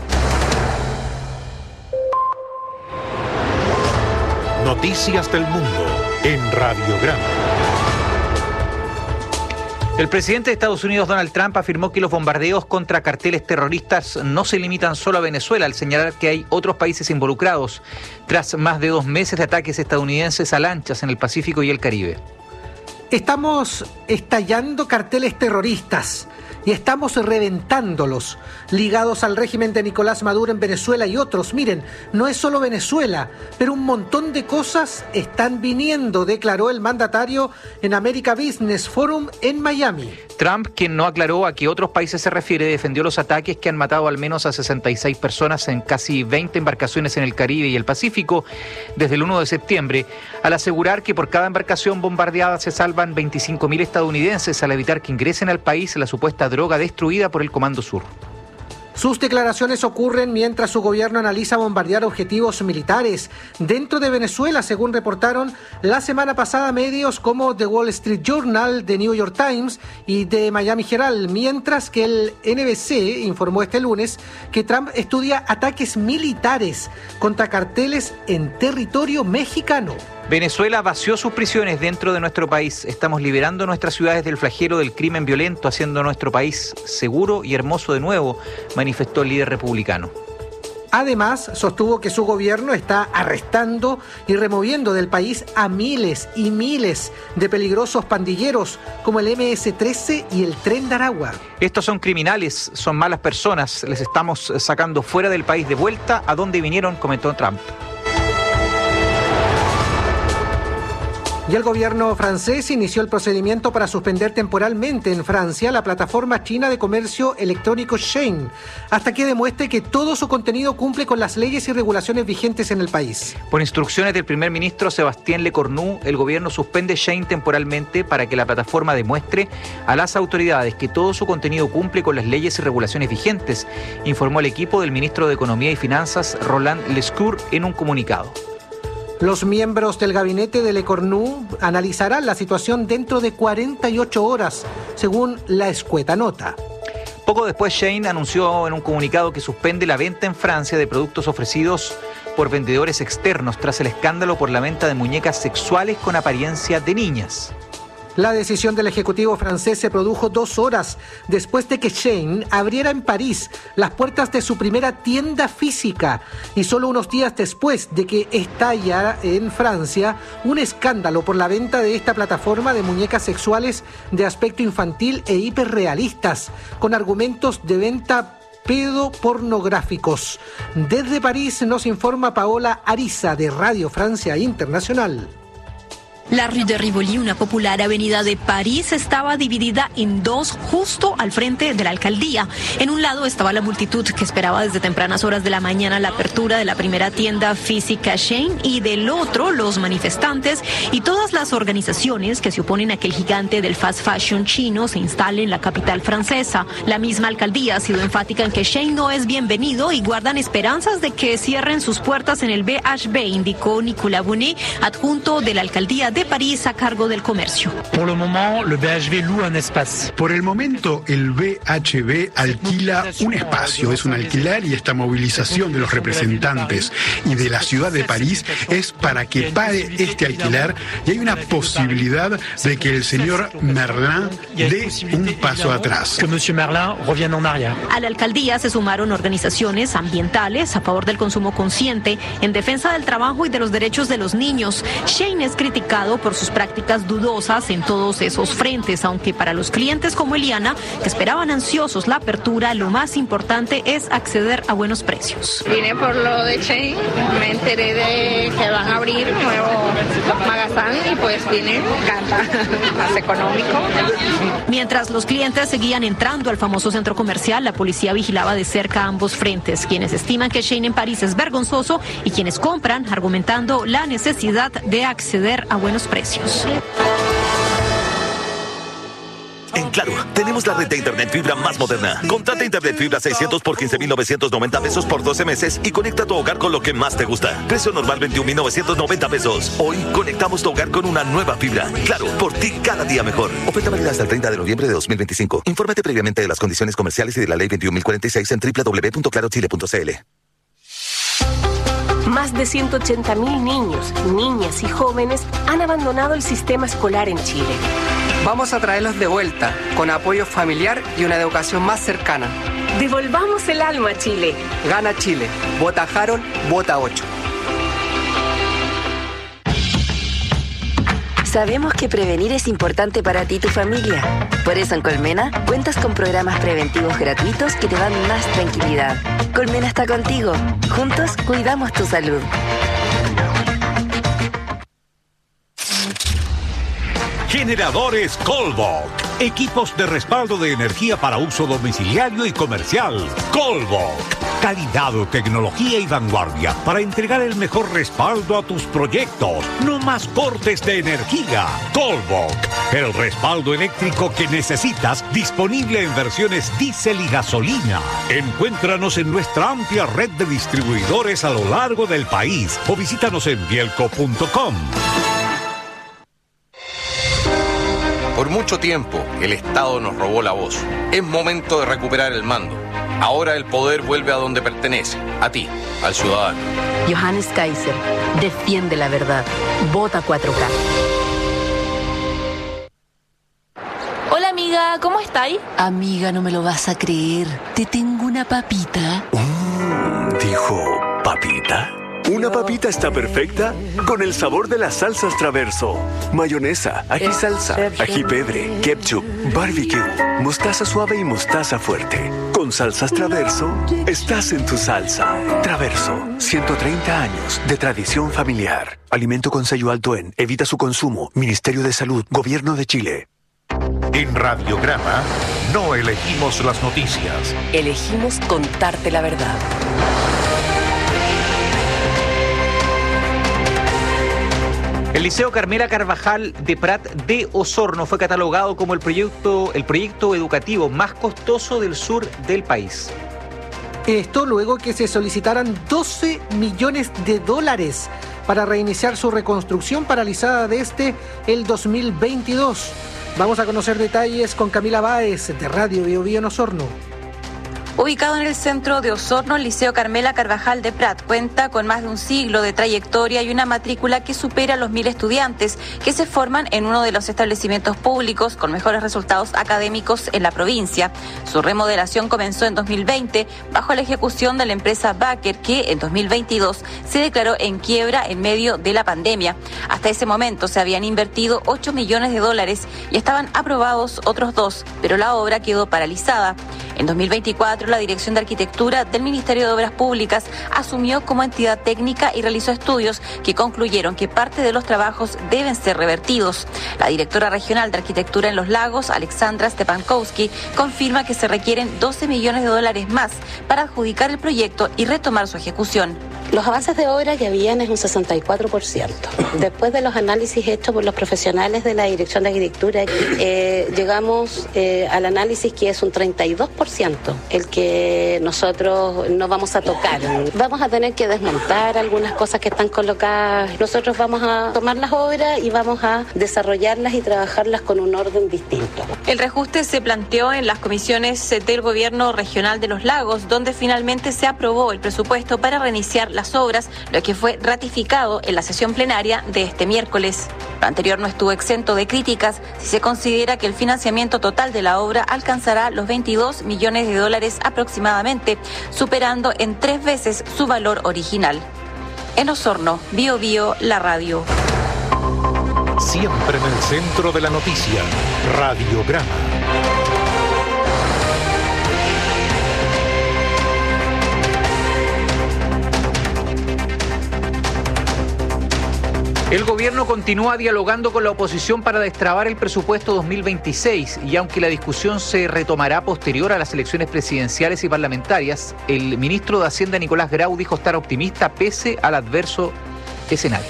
Noticias del Mundo en Radiograma. El presidente de Estados Unidos, Donald Trump, afirmó que los bombardeos contra carteles terroristas no se limitan solo a Venezuela, al señalar que hay otros países involucrados, tras más de 2 meses de ataques estadounidenses a lanchas en el Pacífico y el Caribe. Estamos estallando carteles terroristas y estamos reventándolos, ligados al régimen de Nicolás Maduro en Venezuela y otros. Miren, no es solo Venezuela, pero un montón de cosas están viniendo, declaró el mandatario en America Business Forum en Miami. Trump, quien no aclaró a qué otros países se refiere, defendió los ataques que han matado al menos a 66 personas en casi 20 embarcaciones en el Caribe y el Pacífico desde el 1 de septiembre, al asegurar que por cada embarcación bombardeada se salvan 25.000 estadounidenses al evitar que ingresen al país la supuesta droga destruida por el Comando Sur. Sus declaraciones ocurren mientras su gobierno analiza bombardear objetivos militares dentro de Venezuela, según reportaron la semana pasada medios como The Wall Street Journal, The New York Times y The Miami Herald, mientras que el NBC informó este lunes que Trump estudia ataques militares contra carteles en territorio mexicano. Venezuela vació sus prisiones dentro de nuestro país. Estamos liberando nuestras ciudades del flagelo del crimen violento, haciendo nuestro país seguro y hermoso de nuevo, manifestó el líder republicano. Además, sostuvo que su gobierno está arrestando y removiendo del país a miles y miles de peligrosos pandilleros como el MS-13 y el Tren de Aragua. Estos son criminales, son malas personas. Les estamos sacando fuera del país de vuelta a donde vinieron, comentó Trump. Y el gobierno francés inició el procedimiento para suspender temporalmente en Francia la plataforma china de comercio electrónico Shein, hasta que demuestre que todo su contenido cumple con las leyes y regulaciones vigentes en el país. Por instrucciones del primer ministro Sébastien Lecornu, el gobierno suspende Shein temporalmente para que la plataforma demuestre a las autoridades que todo su contenido cumple con las leyes y regulaciones vigentes, informó el equipo del ministro de Economía y Finanzas, Roland Lescure, en un comunicado. Los miembros del gabinete de Lecornu analizarán la situación dentro de 48 horas, según la escueta nota. Poco después, Shein anunció en un comunicado que suspende la venta en Francia de productos ofrecidos por vendedores externos tras el escándalo por la venta de muñecas sexuales con apariencia de niñas. La decisión del Ejecutivo francés se produjo 2 horas después de que Shein abriera en París las puertas de su primera tienda física y solo unos días después de que estallara en Francia un escándalo por la venta de esta plataforma de muñecas sexuales de aspecto infantil e hiperrealistas, con argumentos de venta pedopornográficos. Desde París nos informa Paola Ariza de Radio Francia Internacional. La Rue de Rivoli, una popular avenida de París, estaba dividida en dos justo al frente de la alcaldía. En un lado estaba la multitud que esperaba desde tempranas horas de la mañana la apertura de la primera tienda física Shein, y del otro los manifestantes y todas las organizaciones que se oponen a que el gigante del fast fashion chino se instale en la capital francesa. La misma alcaldía ha sido enfática en que Shein no es bienvenido y guardan esperanzas de que cierren sus puertas en el BHB, indicó Nicolas Bonnet, adjunto de la alcaldía de París a cargo del comercio. Por el momento, el BHB alquila un espacio, es un alquiler, y esta movilización de los representantes y de la ciudad de París es para que pare este alquiler, y hay una posibilidad de que el señor Merlin dé un paso atrás. A la alcaldía se sumaron organizaciones ambientales a favor del consumo consciente, en defensa del trabajo y de los derechos de los niños. Shein es criticado por sus prácticas dudosas en todos esos frentes, aunque para los clientes como Eliana, que esperaban ansiosos la apertura, lo más importante es acceder a buenos precios. Vine por lo de Shein, me enteré de que van a abrir un nuevo magazine y pues vine, encanta, más económico. Mientras los clientes seguían entrando al famoso centro comercial, la policía vigilaba de cerca ambos frentes, quienes estiman que Shein en París es vergonzoso y quienes compran argumentando la necesidad de acceder a buenos precios. En Claro, tenemos la red de internet fibra más moderna. Contrata internet fibra 600 por 15,990 pesos por 12 meses y conecta tu hogar con lo que más te gusta. Precio normal 21,990 pesos. Hoy conectamos tu hogar con una nueva fibra. Claro, por ti cada día mejor. Oferta válida hasta el 30 de noviembre de 2025. Infórmate previamente de las condiciones comerciales y de la ley 21.046 en www.clarochile.cl. Más de 180.000 niños, niñas y jóvenes han abandonado el sistema escolar en Chile. Vamos a traerlos de vuelta, con apoyo familiar y una educación más cercana. Devolvamos el alma a Chile. Gana Chile. Vota Harold, vota 8. Sabemos que prevenir es importante para ti y tu familia. Por eso en Colmena cuentas con programas preventivos gratuitos que te dan más tranquilidad. Colmena está contigo. Juntos cuidamos tu salud. Generadores Colbach. Equipos de respaldo de energía para uso domiciliario y comercial. Colbach. Calidad, tecnología y vanguardia para entregar el mejor respaldo a tus proyectos. No más cortes de energía. Colbach. El respaldo eléctrico que necesitas, disponible en versiones diésel y gasolina. Encuéntranos en nuestra amplia red de distribuidores a lo largo del país o visítanos en bielco.com. Por mucho tiempo, el Estado nos robó la voz. Es momento de recuperar el mando. Ahora el poder vuelve a donde pertenece, a ti, al ciudadano. Johannes Kaiser, defiende la verdad. Vota 4K. Hola amiga, ¿cómo estáis? Amiga, no me lo vas a creer. Te tengo una papita. ¿Dijo papita? Una papita está perfecta con el sabor de las salsas Traverso. Mayonesa, ají salsa, ají pedre, ketchup, barbecue, mostaza suave y mostaza fuerte. Con salsas Traverso, estás en tu salsa. Traverso, 130 años de tradición familiar. Alimento con sello alto en. Evita su consumo. Ministerio de Salud, Gobierno de Chile. En Radiograma no elegimos las noticias. Elegimos contarte la verdad. El Liceo Carmela Carvajal de Prat de Osorno fue catalogado como el proyecto educativo más costoso del sur del país. Esto luego que se solicitaran $12 millones para reiniciar su reconstrucción paralizada desde el 2022. Vamos a conocer detalles con Camila Báez de Radio Bio Bio en Osorno. Ubicado en el centro de Osorno, el Liceo Carmela Carvajal de Prat cuenta con más de un siglo de trayectoria y una matrícula que supera los 1.000 estudiantes que se forman en uno de los establecimientos públicos con mejores resultados académicos en la provincia. Su remodelación comenzó en 2020 bajo la ejecución de la empresa Baker, que en 2022 se declaró en quiebra en medio de la pandemia. Hasta ese momento se habían invertido $8 millones y estaban aprobados otros 2, pero la obra quedó paralizada. En 2024, la Dirección de Arquitectura del Ministerio de Obras Públicas asumió como entidad técnica y realizó estudios que concluyeron que parte de los trabajos deben ser revertidos. La directora regional de Arquitectura en Los Lagos, Alexandra Stepankowski, confirma que se requieren $12 millones más para adjudicar el proyecto y retomar su ejecución. Los avances de obra que habían es un 64%. Después de los análisis hechos por los profesionales de la Dirección de Arquitectura, llegamos al análisis que es un 32%, el que nosotros no vamos a tocar. Vamos a tener que desmontar algunas cosas que están colocadas. Nosotros vamos a tomar las obras y vamos a desarrollarlas y trabajarlas con un orden distinto. El reajuste se planteó en las comisiones del Gobierno Regional de Los Lagos, donde finalmente se aprobó el presupuesto para reiniciar las obras, lo que fue ratificado en la sesión plenaria de este miércoles. Lo anterior no estuvo exento de críticas si se considera que el financiamiento total de la obra alcanzará los $22 millones aproximadamente, superando en 3 veces su valor original. En Osorno, Bio Bio, la radio. Siempre en el centro de la noticia, Radiograma. El gobierno continúa dialogando con la oposición para destrabar el presupuesto 2026 y aunque la discusión se retomará posterior a las elecciones presidenciales y parlamentarias, el ministro de Hacienda Nicolás Grau dijo estar optimista pese al adverso escenario.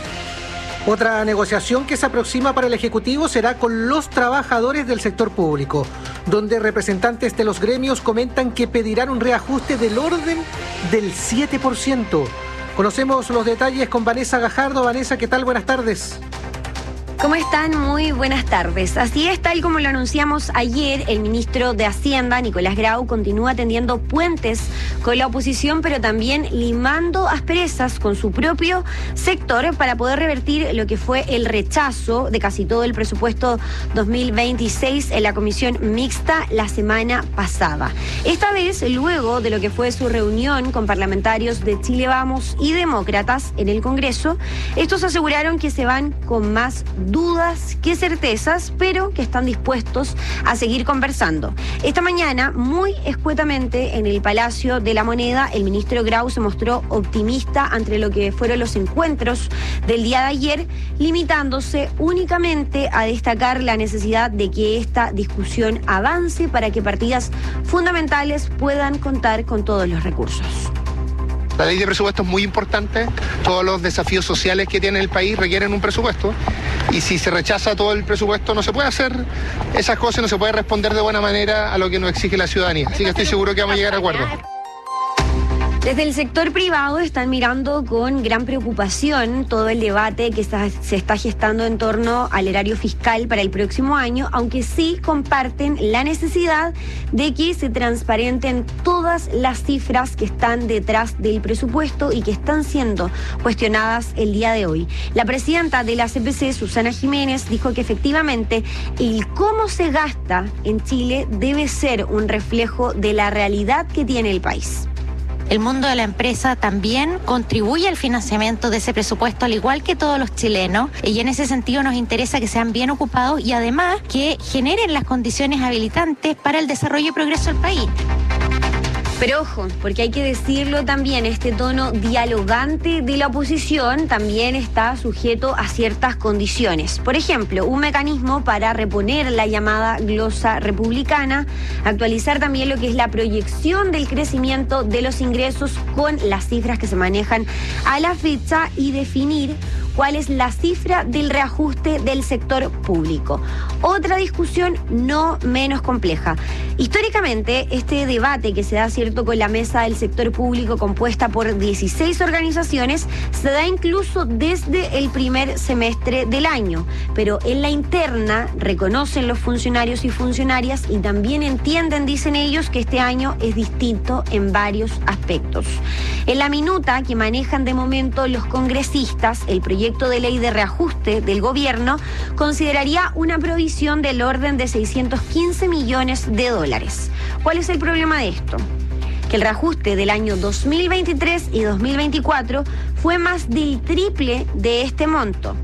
Otra negociación que se aproxima para el Ejecutivo será con los trabajadores del sector público, donde representantes de los gremios comentan que pedirán un reajuste del orden del 7%. Conocemos los detalles con Vanessa Gajardo. Vanessa, ¿qué tal? Buenas tardes. ¿Cómo están? Muy buenas tardes. Así es, tal como lo anunciamos ayer, el ministro de Hacienda, Nicolás Grau, continúa tendiendo puentes con la oposición, pero también limando asperezas con su propio sector para poder revertir lo que fue el rechazo de casi todo el presupuesto 2026 en la comisión mixta la semana pasada. Esta vez, luego de lo que fue su reunión con parlamentarios de Chile Vamos y demócratas en el Congreso, estos aseguraron que se van con más dudas que certezas, pero que están dispuestos a seguir conversando. Esta mañana, muy escuetamente, en el Palacio de la Moneda, el ministro Grau se mostró optimista ante lo que fueron los encuentros del día de ayer, limitándose únicamente a destacar la necesidad de que esta discusión avance para que partidas fundamentales puedan contar con todos los recursos. La ley de presupuesto es muy importante. Todos los desafíos sociales que tiene el país requieren un presupuesto. Y si se rechaza todo el presupuesto, no se puede hacer esas cosas, no se puede responder de buena manera a lo que nos exige la ciudadanía. Así que estoy seguro que vamos a llegar a acuerdos. Desde el sector privado están mirando con gran preocupación todo el debate que se está gestando en torno al erario fiscal para el próximo año, aunque sí comparten la necesidad de que se transparenten todas las cifras que están detrás del presupuesto y que están siendo cuestionadas el día de hoy. La presidenta de la CPC, Susana Jiménez, dijo que efectivamente el cómo se gasta en Chile debe ser un reflejo de la realidad que tiene el país. El mundo de la empresa también contribuye al financiamiento de ese presupuesto, al igual que todos los chilenos, y en ese sentido nos interesa que sean bien ocupados y además que generen las condiciones habilitantes para el desarrollo y progreso del país. Pero ojo, porque hay que decirlo también, este tono dialogante de la oposición también está sujeto a ciertas condiciones. Por ejemplo, un mecanismo para reponer la llamada glosa republicana, actualizar también lo que es la proyección del crecimiento de los ingresos con las cifras que se manejan a la fecha y definir cuál es la cifra del reajuste del sector público. Otra discusión no menos compleja. Históricamente, este debate que se da, cierto, con la mesa del sector público compuesta por 16 organizaciones, se da incluso desde el primer semestre del año. Pero en la interna reconocen los funcionarios y funcionarias y también entienden, dicen ellos, que este año es distinto en varios aspectos. En la minuta que manejan de momento los congresistas, el proyecto de ley de reajuste del gobierno consideraría una provisión del orden de 615 millones de dólares. ¿Cuál es el problema de esto? Que el reajuste del año 2023 y 2024 fue más del triple de este monto,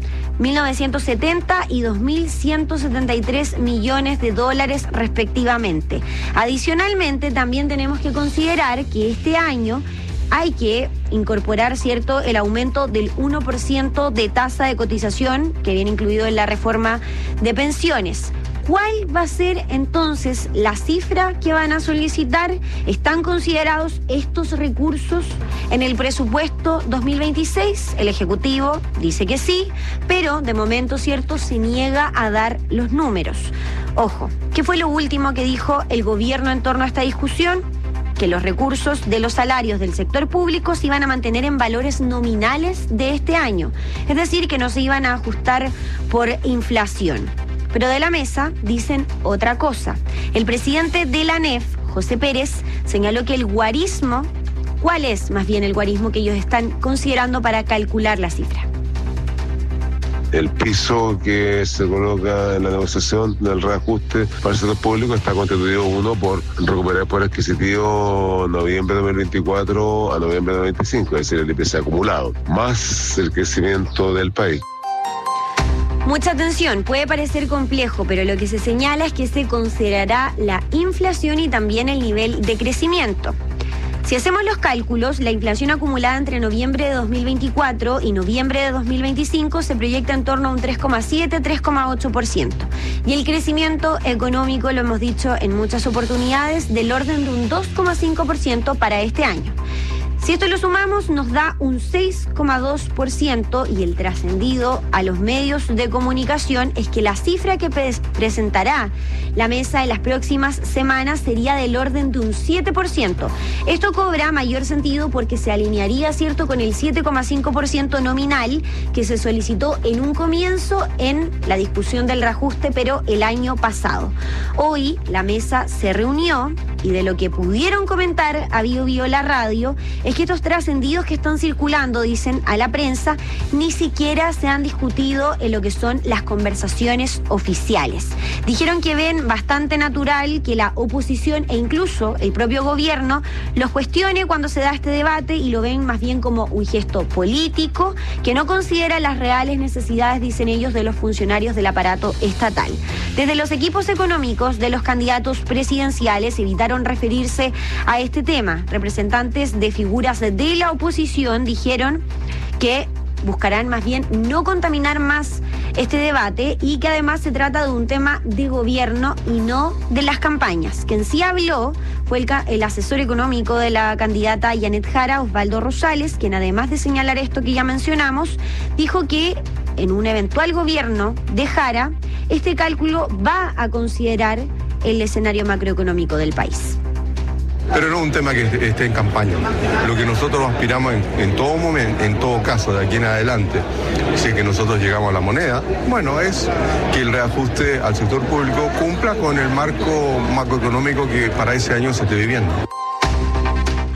1.970 y 2.173 millones de dólares respectivamente. Adicionalmente, también tenemos que considerar que este año hay que incorporar, cierto, el aumento del 1% de tasa de cotización que viene incluido en la reforma de pensiones. ¿Cuál va a ser entonces la cifra que van a solicitar? ¿Están considerados estos recursos en el presupuesto 2026? El Ejecutivo dice que sí, pero de momento, cierto, se niega a dar los números. Ojo, ¿qué fue lo último que dijo el gobierno en torno a esta discusión? Que los recursos de los salarios del sector público se iban a mantener en valores nominales de este año, es decir, que no se iban a ajustar por inflación. Pero de la mesa dicen otra cosa. El presidente de la ANEF, José Pérez, señaló que el guarismo, ¿cuál es más bien el guarismo que ellos están considerando para calcular la cifra? El piso que se coloca en la negociación del reajuste para el sector público está constituido, uno, por recuperar el poder adquisitivo noviembre de 2024 a noviembre de 2025, es decir, el IPC acumulado, más el crecimiento del país. Mucha atención, puede parecer complejo, pero lo que se señala es que se considerará la inflación y también el nivel de crecimiento. Si hacemos los cálculos, la inflación acumulada entre noviembre de 2024 y noviembre de 2025 se proyecta en torno a un 3,7-3,8%. Y el crecimiento económico, lo hemos dicho en muchas oportunidades, del orden de un 2,5% para este año. Si esto lo sumamos, nos da un 6,2% y el trascendido a los medios de comunicación es que la cifra que presentará la mesa en las próximas semanas sería del orden de un 7%. Esto cobra mayor sentido porque se alinearía, cierto, con el 7,5% nominal que se solicitó en un comienzo en la discusión del reajuste, pero el año pasado. Hoy la mesa se reunió y de lo que pudieron comentar a Bio Bio la radio es que estos trascendidos que están circulando, dicen a la prensa, ni siquiera se han discutido en lo que son las conversaciones oficiales. Dijeron que ven bastante natural que la oposición e incluso el propio gobierno los cuestione cuando se da este debate y lo ven más bien como un gesto político que no considera las reales necesidades, dicen ellos, de los funcionarios del aparato estatal. Desde los equipos económicos de los candidatos presidenciales evitaron referirse a este tema. Representantes de figuras de la oposición dijeron que buscarán más bien no contaminar más este debate y que además se trata de un tema de gobierno y no de las campañas. Quien sí habló fue el asesor económico de la candidata Janet Jara, Osvaldo Rosales, quien además de señalar esto que ya mencionamos, dijo que en un eventual gobierno de Jara, este cálculo va a considerar el escenario macroeconómico del país. Pero no es un tema que esté en campaña. Lo que nosotros aspiramos en todo momento, en todo caso, de aquí en adelante, si es que nosotros llegamos a la moneda, bueno, es que el reajuste al sector público cumpla con el marco macroeconómico que para ese año se esté viviendo.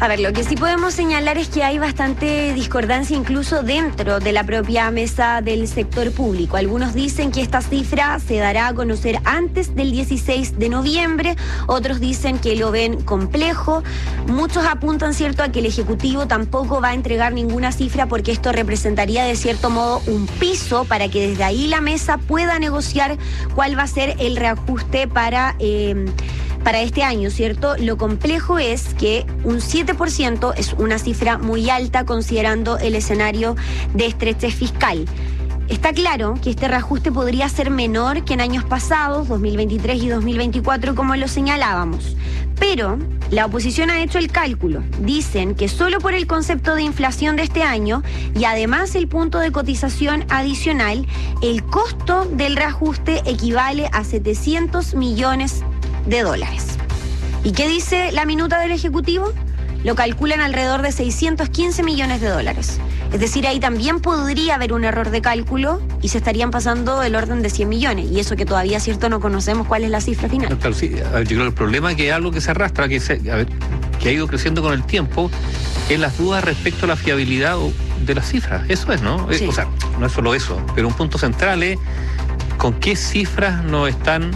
A ver, lo que sí podemos señalar es que hay bastante discordancia incluso dentro de la propia mesa del sector público. Algunos dicen que esta cifra se dará a conocer antes del 16 de noviembre, otros dicen que lo ven complejo. Muchos apuntan, cierto, a que el Ejecutivo tampoco va a entregar ninguna cifra porque esto representaría de cierto modo un piso para que desde ahí la mesa pueda negociar cuál va a ser el reajuste para este año, ¿cierto? Lo complejo es que un 7% es una cifra muy alta considerando el escenario de estrechez fiscal. Está claro que este reajuste podría ser menor que en años pasados, 2023 y 2024, como lo señalábamos. Pero la oposición ha hecho el cálculo. Dicen que solo por el concepto de inflación de este año y además el punto de cotización adicional, el costo del reajuste equivale a 700 millones de dólares. ¿Y qué dice la minuta del Ejecutivo? Lo calculan alrededor de 615 millones de dólares. Es decir, ahí también podría haber un error de cálculo y se estarían pasando el orden de 100 millones. Y eso que todavía, cierto, no conocemos cuál es la cifra final. Claro, sí. Yo creo que el problema es que es algo que se arrastra, que ha ido creciendo con el tiempo, es las dudas respecto a la fiabilidad de las cifras. Eso es, ¿no? Sí. O sea, no es solo eso, pero un punto central es con qué cifras nos están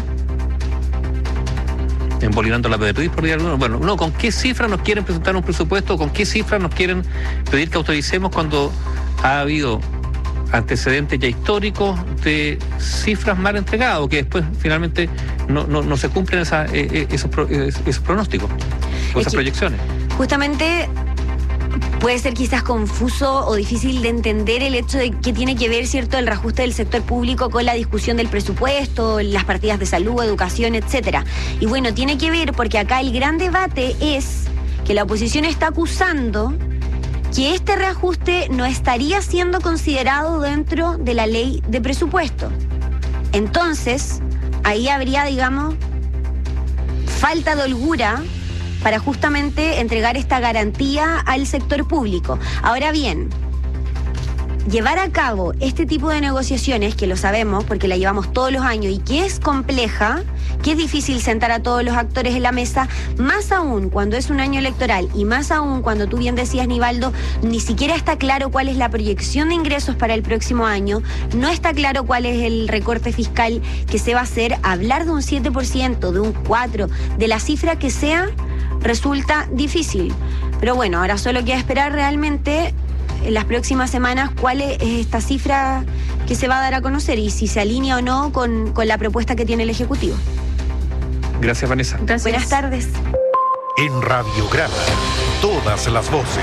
embolinando la perdiz, por decir algo. Bueno, no, ¿con qué cifras nos quieren presentar un presupuesto? ¿Con qué cifras nos quieren pedir que autoricemos cuando ha habido antecedentes ya históricos de cifras mal entregadas o que después finalmente no se cumplen esos pronósticos o esas proyecciones? Justamente puede ser quizás confuso o difícil de entender el hecho de que tiene que ver, ¿cierto?, el reajuste del sector público con la discusión del presupuesto, las partidas de salud, educación, etcétera. Y bueno, tiene que ver porque acá el gran debate es que la oposición está acusando que este reajuste no estaría siendo considerado dentro de la ley de presupuesto. Entonces, ahí habría, digamos, falta de holgura para justamente entregar esta garantía al sector público. Ahora bien, llevar a cabo este tipo de negociaciones, que lo sabemos porque la llevamos todos los años y que es compleja, que es difícil sentar a todos los actores en la mesa, más aún cuando es un año electoral y más aún cuando tú bien decías, Nivaldo, ni siquiera está claro cuál es la proyección de ingresos para el próximo año, no está claro cuál es el recorte fiscal que se va a hacer. Hablar de un 7%, de un 4%, de la cifra que sea, resulta difícil. Pero bueno, ahora solo queda esperar realmente en las próximas semanas cuál es esta cifra que se va a dar a conocer y si se alinea o no con la propuesta que tiene el Ejecutivo. Gracias, Vanessa. Gracias. Buenas tardes. En Radiograma, todas las voces.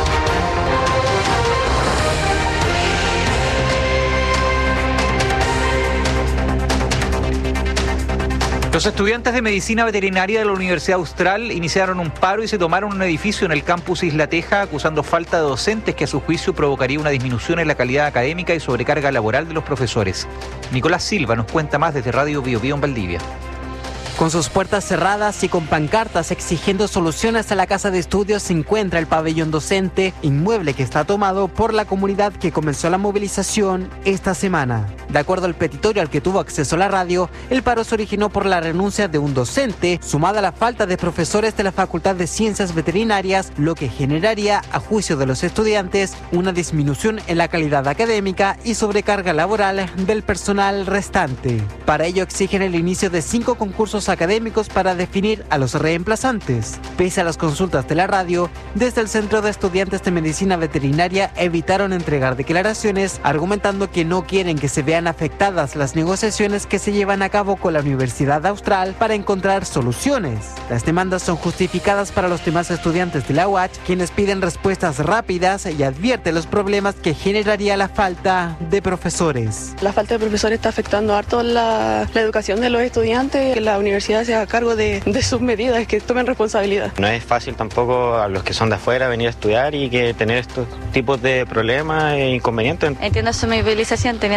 Los estudiantes de Medicina Veterinaria de la Universidad Austral iniciaron un paro y se tomaron un edificio en el campus Isla Teja acusando falta de docentes que a su juicio provocaría una disminución en la calidad académica y sobrecarga laboral de los profesores. Nicolás Silva nos cuenta más desde Radio Bio Bio en Valdivia. Con sus puertas cerradas y con pancartas exigiendo soluciones a la casa de estudios se encuentra el pabellón docente, inmueble que está tomado por la comunidad que comenzó la movilización esta semana. De acuerdo al petitorio al que tuvo acceso la radio, el paro se originó por la renuncia de un docente, sumada a la falta de profesores de la Facultad de Ciencias Veterinarias, lo que generaría, a juicio de los estudiantes, una disminución en la calidad académica y sobrecarga laboral del personal restante. Para ello exigen el inicio de 5 concursos académicos para definir a los reemplazantes. Pese a las consultas de la radio, desde el Centro de Estudiantes de Medicina Veterinaria evitaron entregar declaraciones, argumentando que no quieren que se vean afectadas las negociaciones que se llevan a cabo con la Universidad Austral para encontrar soluciones. Las demandas son justificadas para los demás estudiantes de la UACH, quienes piden respuestas rápidas y advierten los problemas que generaría la falta de profesores. La falta de profesores está afectando harto la educación de los estudiantes, que la universidad se haga cargo de sus medidas, que tomen responsabilidad. No es fácil tampoco a los que son de afuera venir a estudiar y que tener estos tipos de problemas e inconvenientes. Entiendo su movilización teniendo en cuenta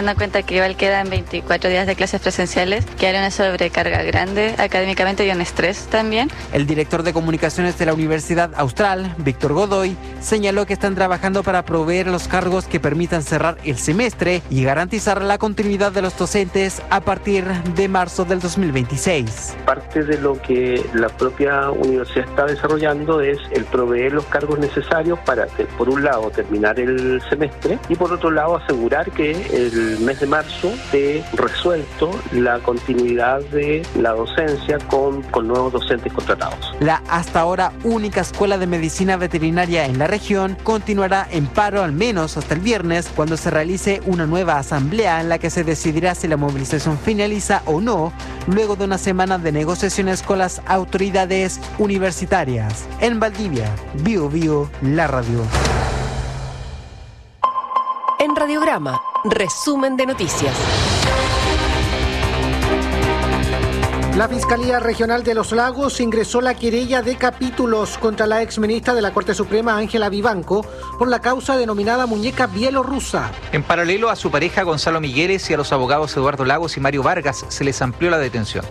porque igual quedan 24 días de clases presenciales, que hay una sobrecarga grande académicamente y un estrés también. El director de comunicaciones de la Universidad Austral, Víctor Godoy, señaló que están trabajando para proveer los cargos que permitan cerrar el semestre y garantizar la continuidad de los docentes a partir de marzo del 2026. Parte de lo que la propia universidad está desarrollando es el proveer los cargos necesarios para, por un lado, terminar el semestre y por otro lado, asegurar que el mes de marzo esté resuelto la continuidad de la docencia con nuevos docentes contratados. La hasta ahora única escuela de medicina veterinaria en la región continuará en paro al menos hasta el viernes, cuando se realice una nueva asamblea en la que se decidirá si la movilización finaliza o no, luego de una semana de negociaciones con las autoridades universitarias. En Valdivia, Bio Bio, la radio. En Radiograma, resumen de noticias. La Fiscalía Regional de Los Lagos ingresó la querella de capítulos contra la exministra de la Corte Suprema, Ángela Vivanco, por la causa denominada muñeca bielorrusa. En paralelo a su pareja Gonzalo Migueles y a los abogados Eduardo Lagos y Mario Vargas se les amplió la detención.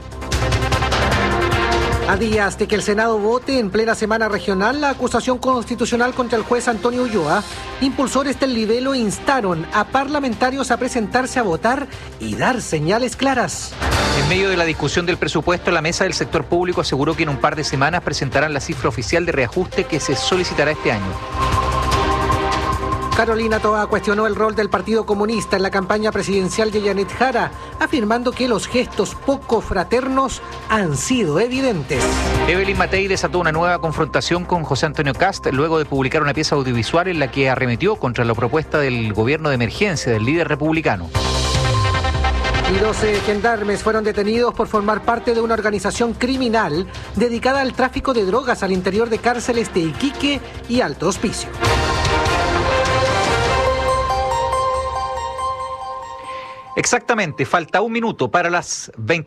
A días de que el Senado vote en plena semana regional la acusación constitucional contra el juez Antonio Ulloa, impulsores del libelo instaron a parlamentarios a presentarse a votar y dar señales claras. En medio de la discusión del presupuesto, la mesa del sector público aseguró que en un par de semanas presentarán la cifra oficial de reajuste que se solicitará este año. Carolina Toa cuestionó el rol del Partido Comunista en la campaña presidencial de Janet Jara, afirmando que los gestos poco fraternos han sido evidentes. Evelyn Matei desató una nueva confrontación con José Antonio Kast luego de publicar una pieza audiovisual en la que arremetió contra la propuesta del gobierno de emergencia del líder republicano. Y 12 gendarmes fueron detenidos por formar parte de una organización criminal dedicada al tráfico de drogas al interior de cárceles de Iquique y Alto Hospicio. Exactamente, falta un minuto para las 20.